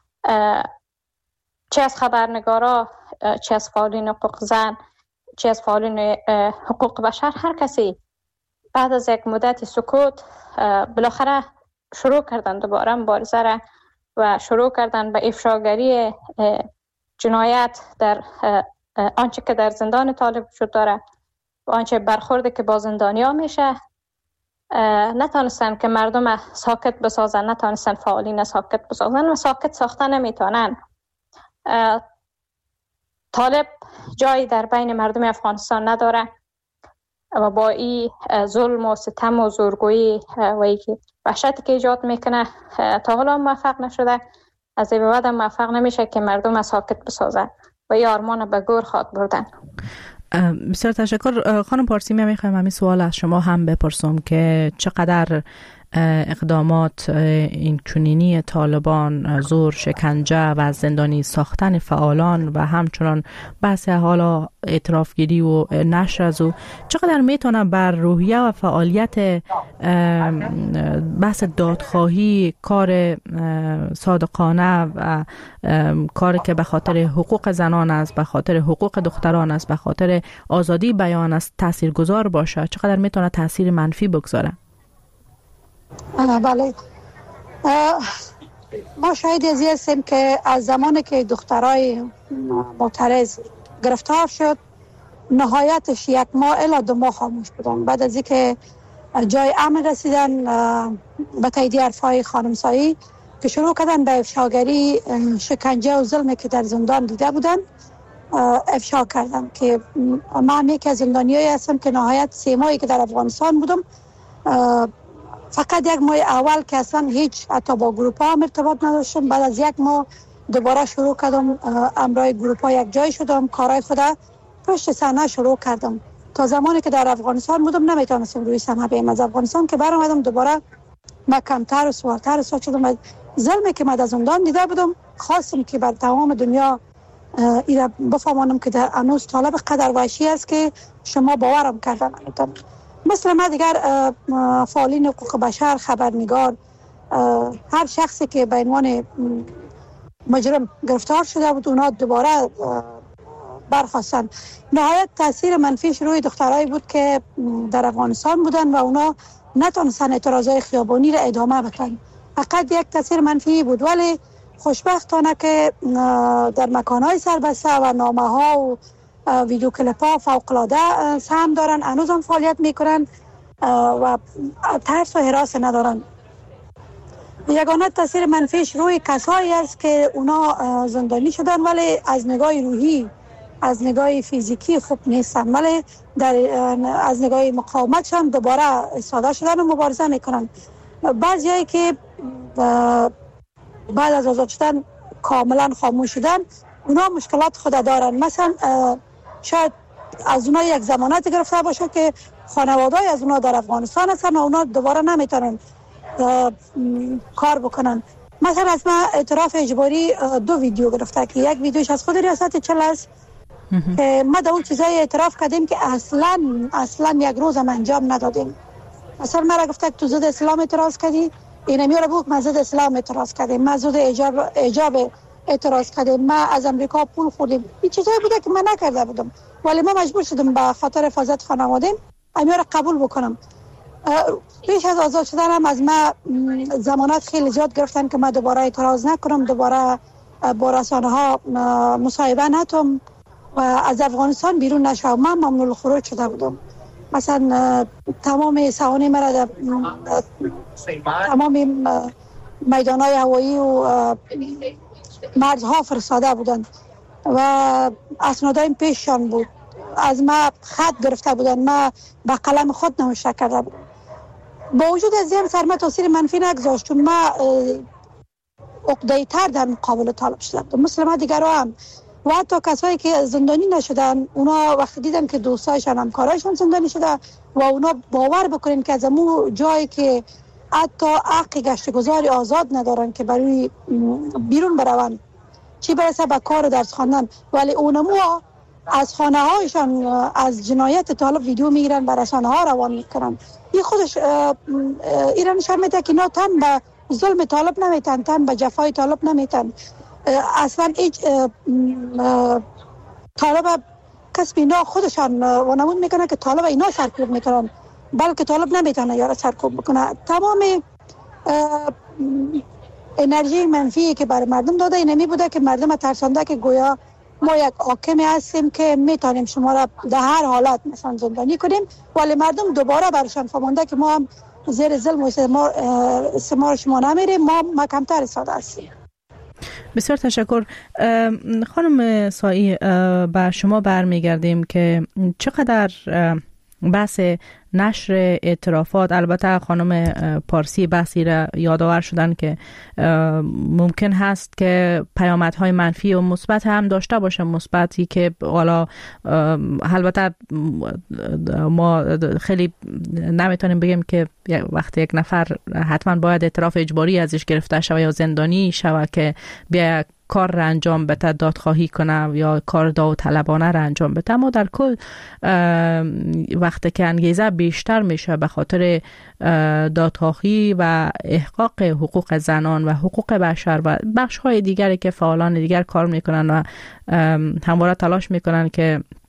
چه از خبرنگارا، چه از فعالین حقوق زن، چه از فعالین حقوق بشر، هر کسی بعد از یک مدت سکوت بالاخره شروع کردن دوباره مبارزه را و شروع کردن به افشاگری جنایت در آنچه که در زندان طالب وجود داره و آنچه برخورده که با زندانیا میشه. نتانستن که مردم ساکت بسازن، نتانستن فعالین ساکت بسازن و ساکت ساختن نمیتونن. طالب جایی در بین مردم افغانستان نداره و با این ظلم و ستم و زورگویی و وحشتی که ایجاد میکنه تا حالا موفق نشده، از این به بعد موفق نمیشه که مردم ساکت بسازن و این آرمان به گور خواهد بردن. بسیار تشکر. خانم پارسی، میخوایم همین سوال از شما هم بپرسم که چقدر اقدامات این چنینی طالبان، زور، شکنجه و زندانی ساختن فعالان و همچنان بحث حالا اعترافگیری و نشر از او چقدر میتونه بر روحیه و فعالیت بحث دادخواهی، کار صادقانه و کاری که به خاطر حقوق زنان است، به خاطر حقوق دختران است، به خاطر آزادی بیان است تاثیرگذار باشه، چقدر میتونه تاثیر منفی بگذاره؟ بله، ما شاهد از این هستیم که از زمانی که دخترای معترض گرفتار شد نهایتش 1 ماه الی 2 ماه خاموش بودن. بعد از اینکه جای امن رسیدن به تایید حرفای خانم سایی که شروع کردن به افشاگری شکنجه و ظلمی که در زندان دیده بودن افشا کردم که من یکی از زندانیایی هستم که نهایت 3 ماهی که در افغانستان بودم فقط 1 ماه اول که اصلا هیچ حتی با گروپ ها هم ارتباط نداشتم. بعد از 1 ماه دوباره شروع کردم امرای گروپ ها یک جای شدم، کارهای خود پشت صحنه شروع کردم. تا زمانی که در افغانستان بودم نمیتونستم روی صحنه بیام. از افغانستان که برآمدم دوباره من کمتر و سوارتر شدم. ظلمی که من از زندان دیده بودم خواستم که بر تمام دنیا اینا بفهمانم که در انوس طالب قدر وحشی است که شما باورم کردن نمیتونم. مثل ما دیگر فعالین حقوق بشر، خبرنگار، هر شخصی که به عنوان مجرم گرفتار شده بود اونا دوباره برخواستن. نهایت تاثیر منفیش روی دخترایی بود که در افغانستان بودن و اونا نتونستن اعتراضای خیابانی را ادامه بدن. فقط یک تاثیر منفی بود، ولی خوشبختانه که در مکانهای سربسته و نامه‌ها و ویدیو کلیپ ها فوق‌العاده سهم دارن، هنوز هم فعالیت میکنن و ترس و هراس ندارن. یگانه تاثیر منفیش روی کسایی است که اونا زندانی شدن ولی از نگاه روحی، از نگاه فیزیکی خوب نیستن، ولی از نگاه مقاومتشان دوباره استفاده شدن و مبارزه میکنن. بعضیایی که بعد از آزاد شدن کاملا خاموش شدن اونا مشکلات خود دارن. مثلا شاید از اونا یک زمانت گرفته باشه که خانواده‌ای از اونا در افغانستان هستن و اونا دوباره نمیتونن کار بکنن. مثلا از من اعتراف اجباری 2 ویدیو گرفته که یک ویدیوش از خود ریاست چل است که ما در اون چیزای اعتراف کردیم که اصلا یک روز هم انجام ندادیم. مثلا مرا گفته تو ضد اسلام اعتراض کردی، این میاره بود من ضد اسلام اعتراض کردیم، من ضد ایجاب اعتراض کردیم، ما از امریکا پول خوردیم. این چیزایی بوده که من نکرده بودم ولی من مجبور شدم به خاطر حفاظت خانواده‌ام اینا رو قبول بکنم. پیش از آزاد شدن هم از من ضمانت خیلی زیاد گرفتن که من دوباره اعتراض نکنم، دوباره با رسانه ها مصاحبه نکنم و از افغانستان بیرون نشم. من ممنوع الخروج شده بودم. مثلا تمام سوانح مرا در تمام میدان‌های هوایی و مرزها فرستاده بودن و اسنادایم پیششان بود. از ما خط گرفته بودن، ما با قلم خود نوشته کرده بودم. با وجود از این سر ما تاثیر منفی نگذاشت چون ما عقده‌ای تر در مقابل طالب شدم. مثل ما دیگرها هم و حتی کسایی که زندانی نشدن اونا وقتی دیدن که دوستایشان همکارایشان زندانی شده و اونا باور بکنین که از امو جایی که حتی حق گشت گذاری آزاد ندارن که برای بیرون برون چی برسه به کار درس خواندن، ولی اونمو از خانه هایشان از جنایت طالب ویدیو میگیرن و رسانه ها روان میکنن. این خودش ایران نشان میده که اینا تن به ظلم طالب نمیتن، تن به جفای طالب نمیتن. اصلا هیچ طالب کسب اینا خودشان وانمود میکنن که طالب اینا سرکوب میکنن، بلکه طالب نمیتونه یارو سرکوب بکنه. تمام انرژی منفی که برای مردم داده اینمی بوده که مردم ترسانده که گویا ما یک حاکمی هستیم که میتونیم شما را در هر حالت مثلا زندانی کنیم، ولی مردم دوباره برشان فهمونده که ما هم زیر ظلم و استعمار شما نمیریم، ما کمتر ساده هستیم. بسیار تشکر. خانم سایی، به شما برمیگردیم که چقدر بحث نشر اعترافات، البته خانم پارسی بحثی را یادآور شدن که ممکن هست که پیامدهای منفی و مثبت هم داشته باشه. مثبتی که حالا البته ما خیلی نمیتونیم بگیم که وقتی یک نفر حتما باید اعتراف اجباری ازش گرفته شود یا زندانی شود که بیا کار را انجام بده، دادخواهی کنه یا کار داوطلبانه را انجام بده، اما در کل وقتی که انگیزه بیشتر میشه به خاطر دادخواهی و احقاق حقوق زنان و حقوق بشر و بخش های دیگری که فعالان دیگر کار میکنن و همواره تلاش میکنن که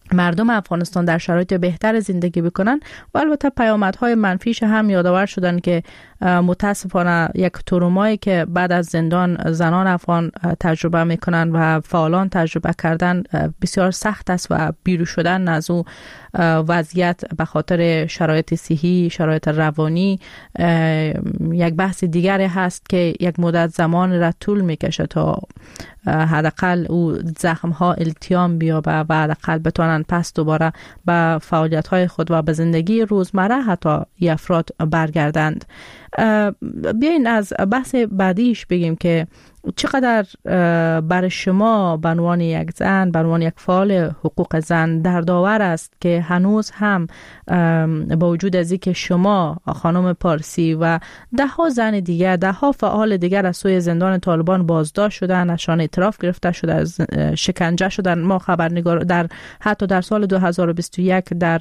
مردم افغانستان در شرایط بهتر زندگی بکنن و البته پیامدهای منفیش هم یادآور شدن که متاسفانه یک ترومایی که بعد از زندان زنان افغان تجربه میکنن و فعالان تجربه کردن بسیار سخت است و بیرون شدن از او وضعیت به خاطر شرایط صحی، شرایط روانی یک بحث دیگری هست که یک مدت زمان را طول میکشه تا حداقل او زخم ها التیام بیابه و حداقل بتوانند پس دوباره به فعالیت های خود و به زندگی روزمره حتی افراد برگردند. بیاین از بحث بعدیش بگیم که چقدر برای شما به عنوان یک زن، به عنوان یک فعال حقوق زن دردآور است که هنوز هم با وجود از اینکه شما خانم پارسی و ده ها زن دیگر، ده ها فعال دیگر از سوی زندان طالبان بازداشت شدن، ازشان اعتراف گرفته شده، از شکنجه شدن. ما خبرنگار حتی در سال 2021 در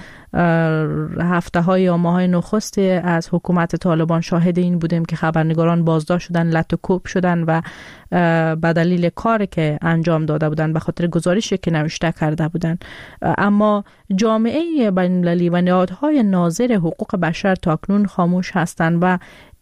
هفته های یا ماه های نخست از حکومت طالبان شاهد این بودیم که خبرنگاران بازداشت شدن، لط و کوب شدن و به دلیل کاری که انجام داده بودن، به خاطر گزارشی که نوشته کرده بودن. اما جامعه بین‌المللی و نهادهای ناظر حقوق بشر تاکنون خاموش هستند و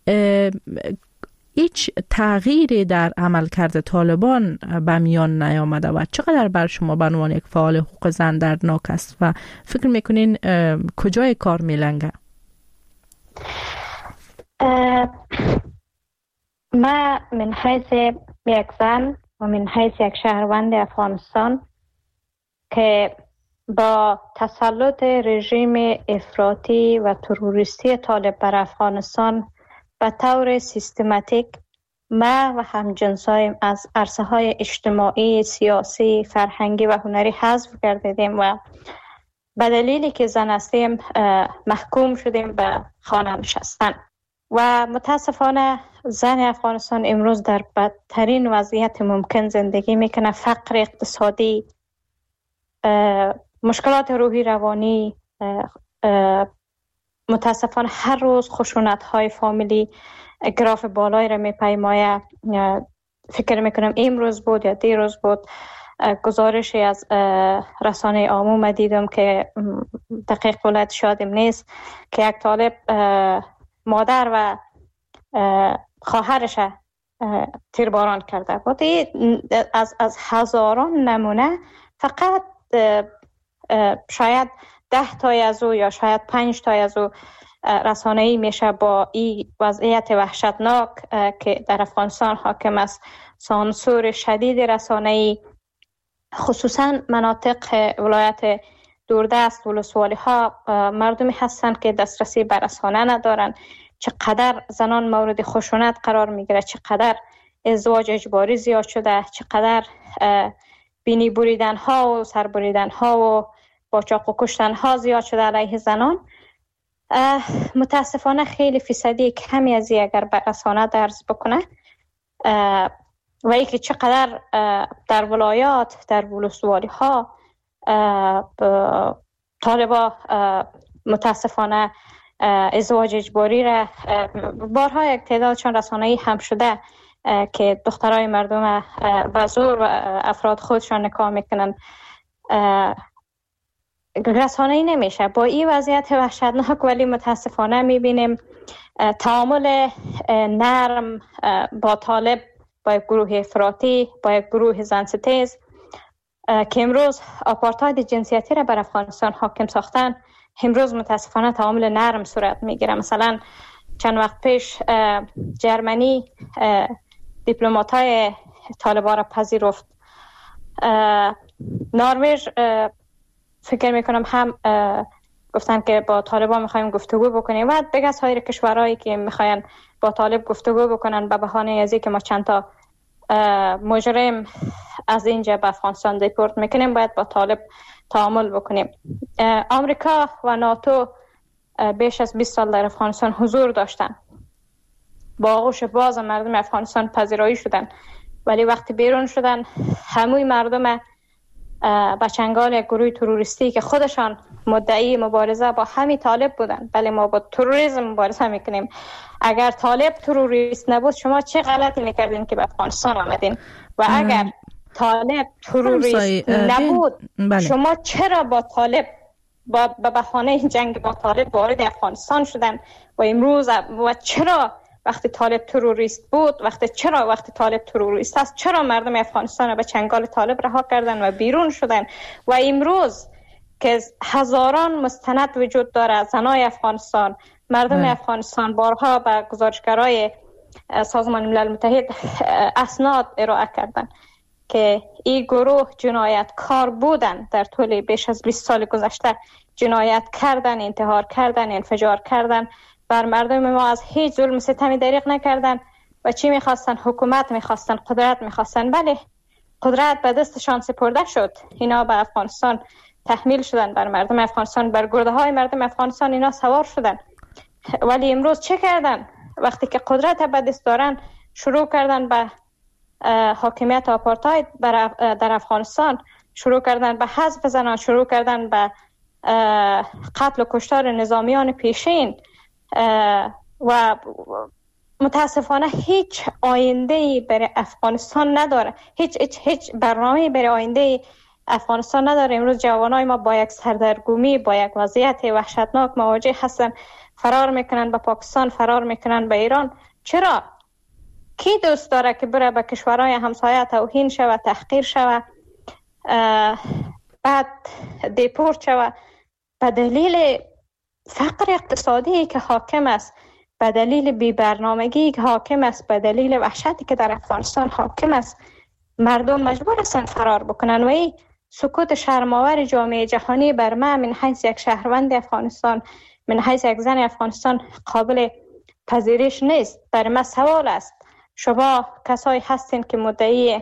هیچ تغییری در عملکرد طالبان به میان نیامده و چقدر بر شما به عنوان یک فعال حقوق زن دردناک است و فکر میکنین کجای کار میلنگه؟ ما من حیث یک زن و من حیث یک شهروند افغانستان که با تسلط رژیم افراطی و تروریستی طالب بر افغانستان به طور سیستماتیک ما و همجنسایم از عرصه‌های اجتماعی، سیاسی، فرهنگی و هنری حذف کردیم و به دلیلی که زن هستیم محکوم شدیم به خانه نشستن و متاسفانه زن افغانستان امروز در بدترین وضعیت ممکن زندگی میکنه. فقر اقتصادی، مشکلات روحی روانی، متاسفانه هر روز خشونت های فامیلی گراف بالایی را میپیماید. فکر میکنم امروز بود یا دیروز بود گزارشی از رسانه عموم دیدم که دقیق ولایت شادم نیست که یک طالب مادر و خواهرش تیرباران کرده بود. از هزاران نمونه فقط شاید 10 تای از او یا شاید 5 تای از او رسانه‌ای میشه با این وضعیت وحشتناک که در افغانستان حاکم است. سانسور شدید رسانه‌ای، خصوصا مناطق ولایت دوردست ولسوالی ها مردمی هستند که دسترسی به رسانه ندارند. چقدر زنان مورد خشونت قرار میگیره، چقدر ازدواج اجباری زیاد شده، چقدر بینی بریدن ها و سر بریدن ها و با چاقو کشتن ها زیاد شده علیه زنان. متاسفانه خیلی فیصدی کمی از اگر به رسانه درز بکنه و ای که چقدر در ولایات، در ولسوالی ها طالبا متاسفانه ازدواج اجباری را بارها یک تعدادشان رسانه‌ای هم شده که دخترای مردم به زور و افراد خودشان نکاح میکنن. رسانه‌ای نمیشه با این وضعیت وحشتناک، ولی متاسفانه میبینیم تعامل نرم با طالب، با یک گروه افراطی، با یک گروه زنستیز که امروز آپارتاید جنسیتی را بر افغانستان حاکم ساختن، امروز متاسفانه تعامل نرم صورت میگیره. مثلا چند وقت پیش جرمنی دیپلمات‌های طالبان را پذیرفت. نروژ فکر میکنم هم گفتن که با طالبان میخوایم گفتگو بکنیم و دیگه سایر کشورهایی که میخواین با طالب گفتگو بکنن به بهانه از اینکه ما چند تا مجرم از اینجا به افغانستان دیپورت میکنیم باید با طالب تعامل بکنیم. آمریکا و ناتو بیش از 20 سال در افغانستان حضور داشتن، با آغوش باز مردم افغانستان پذیرایی شدن، ولی وقتی بیرون شدن هموی مردم بچنگال یک گروه تروریستی که خودشان مدعی مبارزه با همین طالب بودن، بله ما با تروریسم مبارزه میکنیم. اگر طالب تروریست نبود شما چه غلطی میکردین که به افغانستان آمدین؟ و اگر طالب تروریست نبود، شما چرا با طالب به بهانه جنگ با طالب وارد افغانستان شدن و امروز و چرا وقتی طالب تروریست بود، وقتی طالب تروریست است، چرا مردم افغانستان را به چنگال طالب رها کردن و بیرون شدن؟ و امروز که هزاران مستند وجود داره، زنای افغانستان، مردم افغانستان بارها به گزارشگرای سازمان ملل متحد اسناد ارائه کردن که این گروه جنایتکار بودن، در طول بیش از 20 سال گذشته جنایت کردن، انتحار کردن، انفجار کردن، بر مردم ما از هیچ ظلم ستمی دریغ نکردن. و چی میخواستن؟ حکومت میخواستن، قدرت میخواستن. بله، قدرت به دستشان سپرده شد، اینا به افغانستان تحمیل شدن، بر مردم افغانستان، بر گرده های مردم افغانستان اینا سوار شدن. ولی امروز چه کردن؟ وقتی که قدرت به دست دارن، شروع کردن به حاکمیت آپارتاید در افغانستان، شروع کردن به حذف زنان، شروع کردن به قتل و کشتار نظامیان پیشین و متاسفانه هیچ آینده‌ای برای افغانستان نداره، هیچ برنامه‌ای برای آینده افغانستان نداره. امروز جوانای ما با یک سردرگمی، با یک وضعیت وحشتناک مواجه هستن، فرار میکنن به پاکستان، فرار میکنن به ایران. چرا؟ کی دوست داره که بره به کشورهای همسایه توهین شوه، تحقیر شوه، بعد دیپورت شوه به دلیل فقر اقتصادی که حاکم است، به دلیل بی‌برنامگی که حاکم است، به دلیل وحشتی که در افغانستان حاکم است؟ مردم مجبور هستند فرار بکنن و این سکوت شرم‌آور جامعه جهانی بر من حیث یک شهروند افغانستان، من حیث یک زن افغانستان قابل پذیرش نیست. برای من سوال است، شما کسایی هستین که مدعی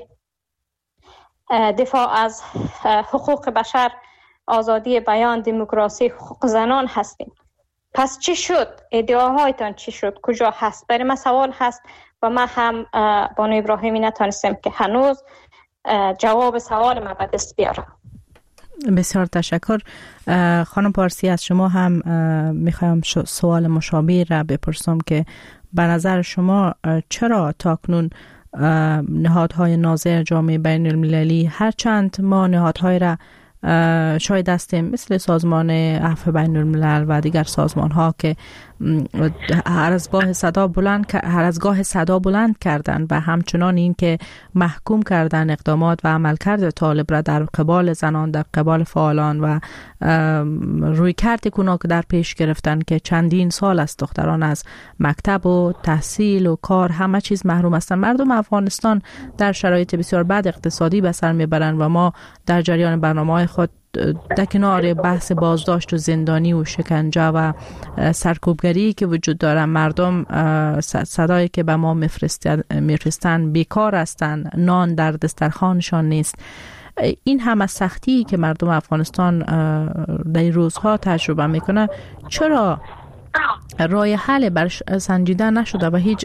دفاع از حقوق بشر، آزادی بیان، دموکراسی، حقوق زنان هستین، پس چی شد؟ ادعاهایتان چی شد؟ کجا هست؟ برای من سوال هست و من هم بانو ابراهیمی نتانستم که هنوز جواب سوال من به دست بیارم. بسیار تشکر. خانم پارسی، از شما هم میخوایم سوال مشابه را بپرسم که به نظر شما چرا تاکنون نهادهای ناظر جامعه بین المللی، هرچند ما نهادهای را شاید هستیم مثل سازمان عفو بین الملل و دیگر سازمان ها که هر از گاه صدا بلند کردن و همچنان این که محکوم کردن اقدامات و عملکرد طالب را در قبال زنان، در قبال فعالان و روی کرد کونا که در پیش گرفتن که چندین سال است دختران از مکتب و تحصیل و کار همه چیز محروم هستند. مردم افغانستان در شرایط بسیار بد اقتصادی به سر میبرند و ما در جریان برنامه‌های خود در کنار بحث بازداشت و زندانی و شکنجه و سرکوبگری که وجود داره، مردم صدایی که به ما میفرستن بیکار هستند، نان در دسترخوانشان نیست. این هم از سختی که مردم افغانستان در این روزها تجربه میکنه، چرا راه حل برش سنجیده نشده و هیچ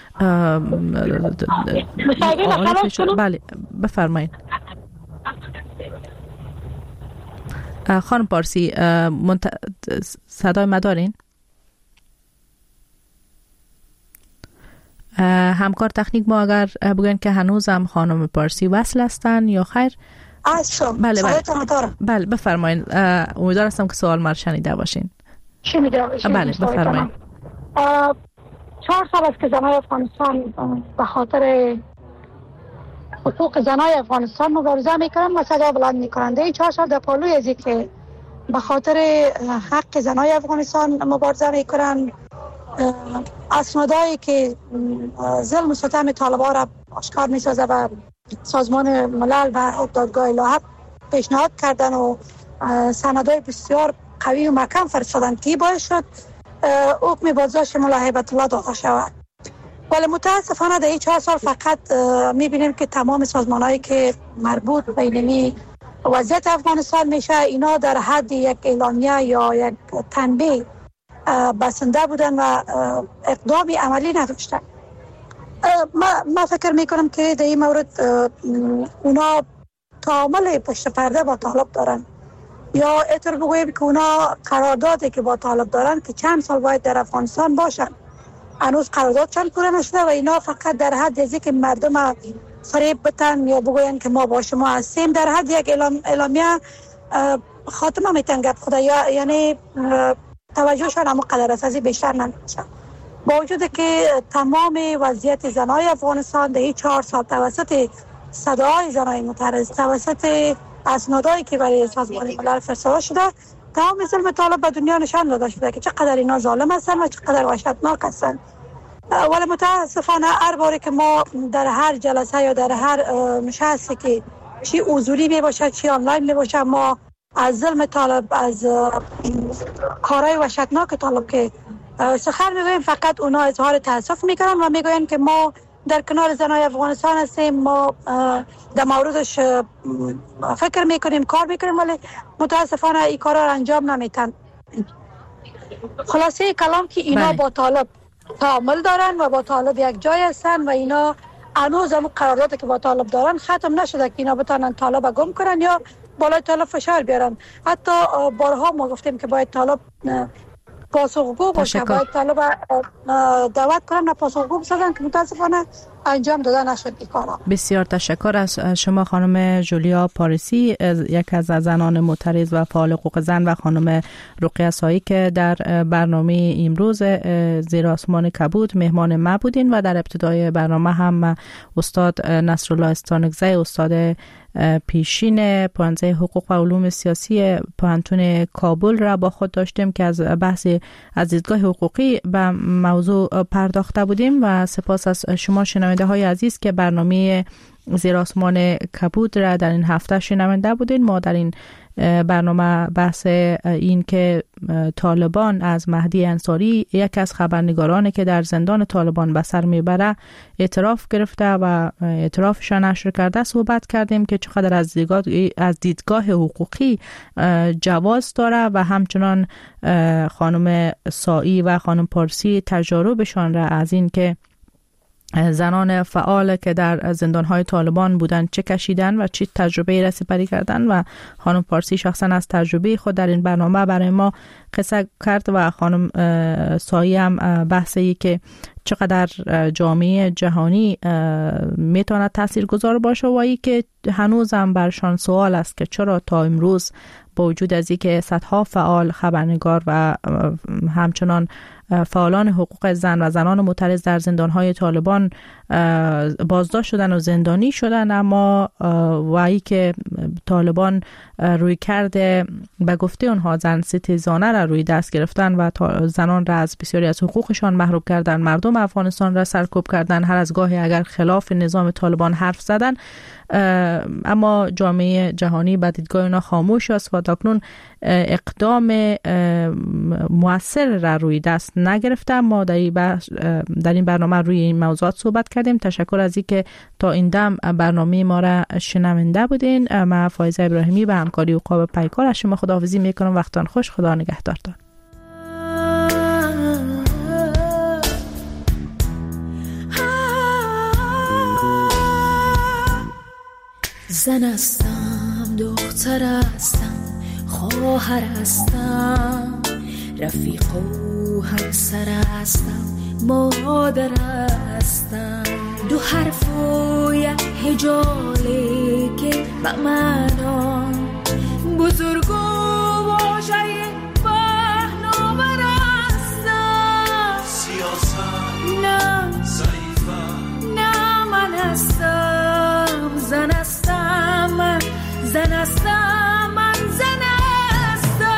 بله بفرمایید. خانم پارسی، صدای ما دارین؟ همکار تکنیک ما اگر بگن که هنوز هم خانم پارسی وصل هستن یا خیر؟ بله بله بفرمایید. امیدوار هستم که سوال ما شنیده باشین. بله بفرمایید. 4 سال است که زنای افغانستان به خاطر حقوق زنای افغانستان مبارزه میکنن و صدا بلند میکنن. این 4 سال در پالوی ازی که به خاطر حق زنای افغانستان مبارزه میکنن، اسنادایی که ظلم و ستم طالبان را آشکار میسازه و سازمان ملل و دادگاه لاحق پیشنهاد کردن و سندهای بسیار قوی و محکم فرستادن که باعث شد حکم بازداشت ملا هیبت الله داده شود. ولی متاسفانه در این 4 سال فقط میبینیم که تمام سازمانهایی که مربوط به اینمی وضعیت افغانستان میشه، اینا در حد یک اعلامیه یا یک تنبیه بسنده بودن و اقدامی عملی نداشتن. ما فکر میکنم که در این مورد اونا تعامل پشت پرده با طالب دارن، یا اطور بگویم که اونا قراردادی که با طالب دارن که چند سال باید در افغانستان باشن، هنوز قرارداد چند پوره نشده و اینا فقط در حد ازی که مردم فریب بتن یا بگوین که ما با شما هستیم. در حد یک اعلامیه خاتمه میتن گپ خدا، یعنی توجهشان اما قدر اساسی بیشتر نمیشه. با وجود که تمام وضعیت زنای افغانستان در این 4 سال توسط صدای زنای معترض، توسط اسنادایی که برای سازمان ملل فرستاده شده، تمام ظلم طالب به دنیا نشان داده شده که چقدر اینا ظالم هستن و چقدر وحشتناک هستن. ولی متاسفانه هر باری که ما در هر جلسه یا در هر نشستی که چی حضوری می باشه چی آنلاین می باشه، ما از ظلم طالب، از کارهای وحشتناک طالب که سخن میگویم، فقط اونا اظهار تاسف میکنن و میگوین که ما در کنار زنای افغانستان هستیم، ما در موردش فکر میکنیم، کار میکنیم، ولی متاسفانه این کارا را انجام نمیتن. خلاصه کلام که اینا با طالب تعامل دارن و با طالب یک جای هستن و اینا هنوز هم قراردادی که با طالب دارن ختم نشده که اینا بتونن طالب گم کنن یا بالای طالب فشار بیارن. حتی بارها ما گفتیم که باید طالب پاسخگو باشه، باید طالب دعوت کنن و پاسخگو بسازن که متاسفانه انجام داده نشد این کارا. بسیار تشکر از شما خانم جولیا پاریسی، یک از زنان معترض و فعال حقوق زن، و خانم رقیه سایی که در برنامه امروز زیر آسمان کبود مهمان ما بودین و در ابتدای برنامه هم استاد نصرالله استانکزی، استاد پیشین پانزه حقوق و علوم سیاسی پانتون کابل را با خود داشتیم که از بحث از دیدگاه حقوقی به موضوع پرداخته بودیم. و سپاس از شما شنونده های عزیز که برنامه زیر آسمان کبود را در این هفته شنونده بودین. ما در این برنامه بحث این که طالبان از مهدی انصاری، یک از خبرنگارانی که در زندان طالبان به سر میبره، اعتراف گرفته و اعترافشان نشر کرده صحبت کردیم که چقدر از دیدگاه حقوقی جواز داره و همچنان خانم سایی و خانم پارسی تجاربشان را از این که زنان فعال که در زندانهای طالبان بودن چه کشیدن و چه تجربه را سپری کردن، و خانم پارسی شخصا از تجربه خود در این برنامه برای ما قصه کرد و خانم سایی هم بحثی که چقدر جامعه جهانی میتونه تاثیرگذار باشه و ای که هنوز هم برشان سوال است که چرا تا امروز با وجود از اینکه صدها فعال، خبرنگار و همچنان فعالان حقوق زن و زنان معترض در زندانهای طالبان بازداشت شدن و زندانی شدن، اما و ای که طالبان روی کرده به گفته اونها زن ستیزانه را روی دست گرفتن و زنان را از بسیاری از حقوقشان محروم کردن، مردم افغانستان را سرکوب کردن، هر از گاهی اگر خلاف نظام طالبان حرف زدن، اما جامعه جهانی به دیدگاه اونا خاموش است و تاکنون اقدام مؤثر را روی دست نگرفته. ما در این برنامه روی این موضوعات صحبت کردیم. تشکر از اینکه تا این دم برنامه ما را شنونده بودین. من فایزه ابراهیمی به همکاری عقاب پیکار از شما خداحافظی میکنم. وقتان خوش، خدا نگهدارتان. زن هستم، دختر هستم، خواهر هستم، رفیق و همسر هستم، مادر هستم. دو حرف و یک هجاله که به معنا بزرگ و واژه پهناور هستم. سیاست نه ضعیفم، نه من هستم. زن هستم من، زن هستم من، زن هستم.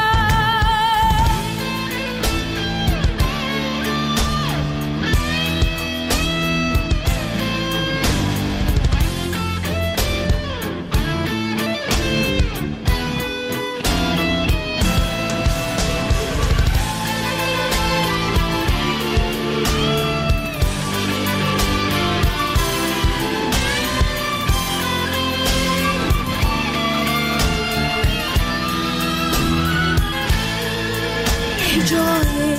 جای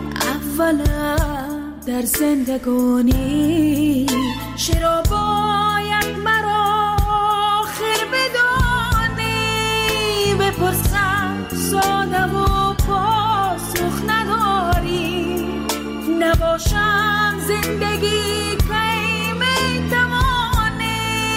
اولم در زندگانی چرا باید مرا آخر بدانی؟ بپرسم ساده و پاسخ نداری. نباشم زندگی که میتوانی.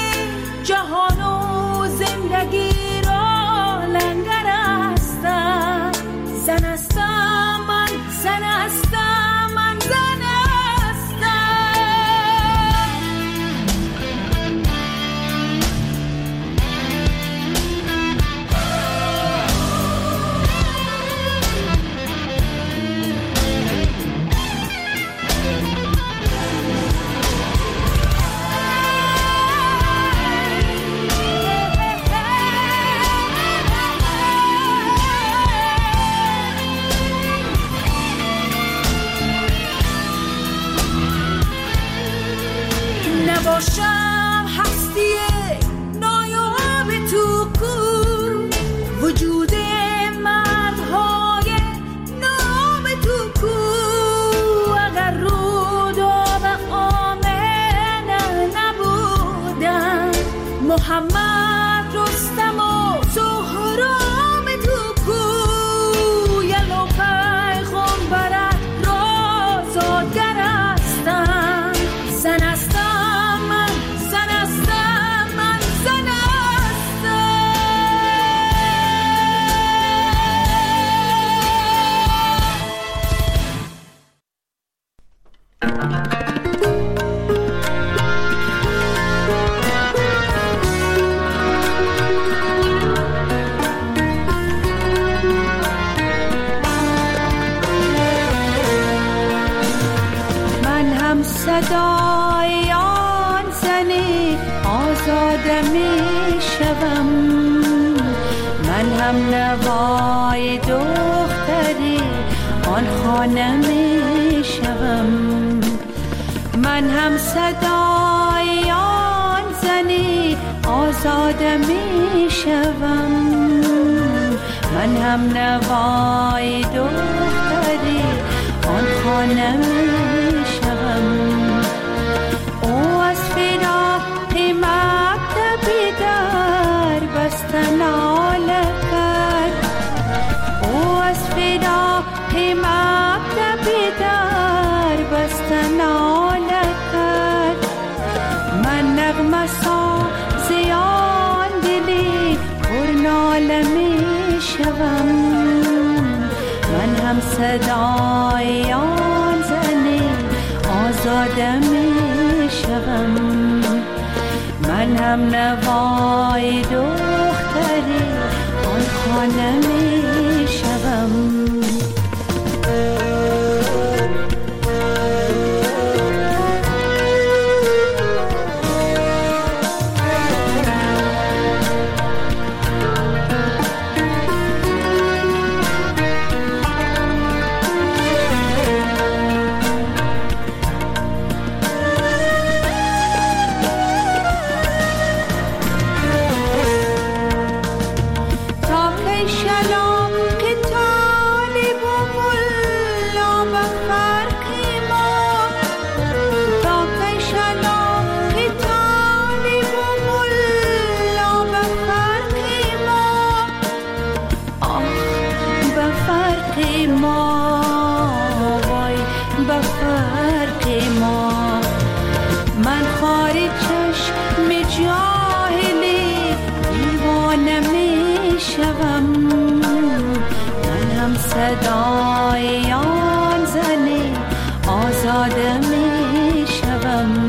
نباشم هستی نایاب تو کو وجود مردهای نام تو کو اگر رود آب آمنه نبودن محمد رستم و سهرام تو کو یلو پیغمبرت رازادگر هستم زن هستم من زن هستم من زن صدای آن زنی آزاده می شوم من هم نوای دختری آن خانه می شوم من هم صدای آن زنی آزاده می شوم من هم نوای دختری آن خانه می شوم او از فراق مکتبی در بستن ناله کرد او از فراق مکتبی در بستن ناله کرد من نغمه سازی آن دلی پر ناله می شوم من هم صدای آن زنی آزاده می شوم من هم نوای دختری آن خانه می شوم صدای آن زنی آزاده می شوم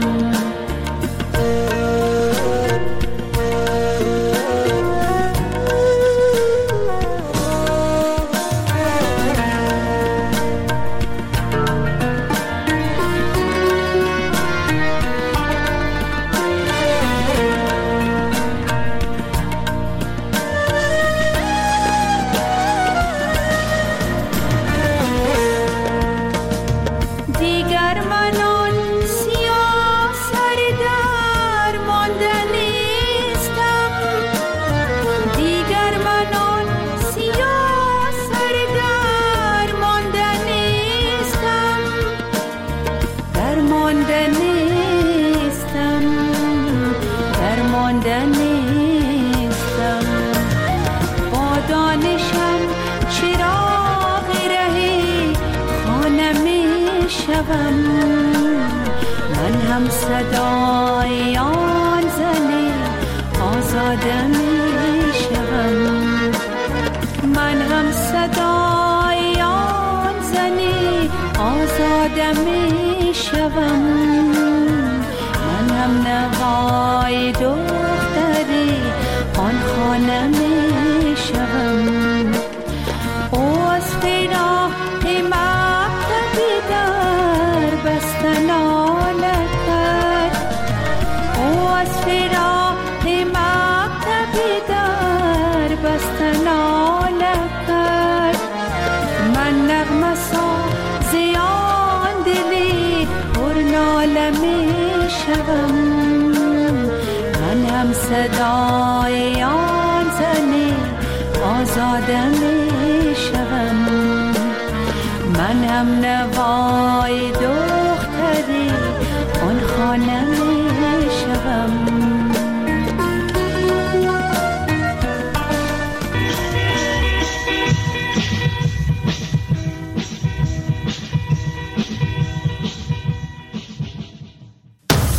من هم صدای آن زنی آزاده می شوم من هم صدای آن زنی آزاده می شوم من هم نوای دختری آن خانه می شوم او از فراق مکتبی در بستن ناله کرد او از فراق مکتبی در بستن ناله کرد من نغمه سازی آن دلی پر ناله می شوم هم صدای آن زنه آزاده می شوم، من هم نوای دختری آن خانه می شوم.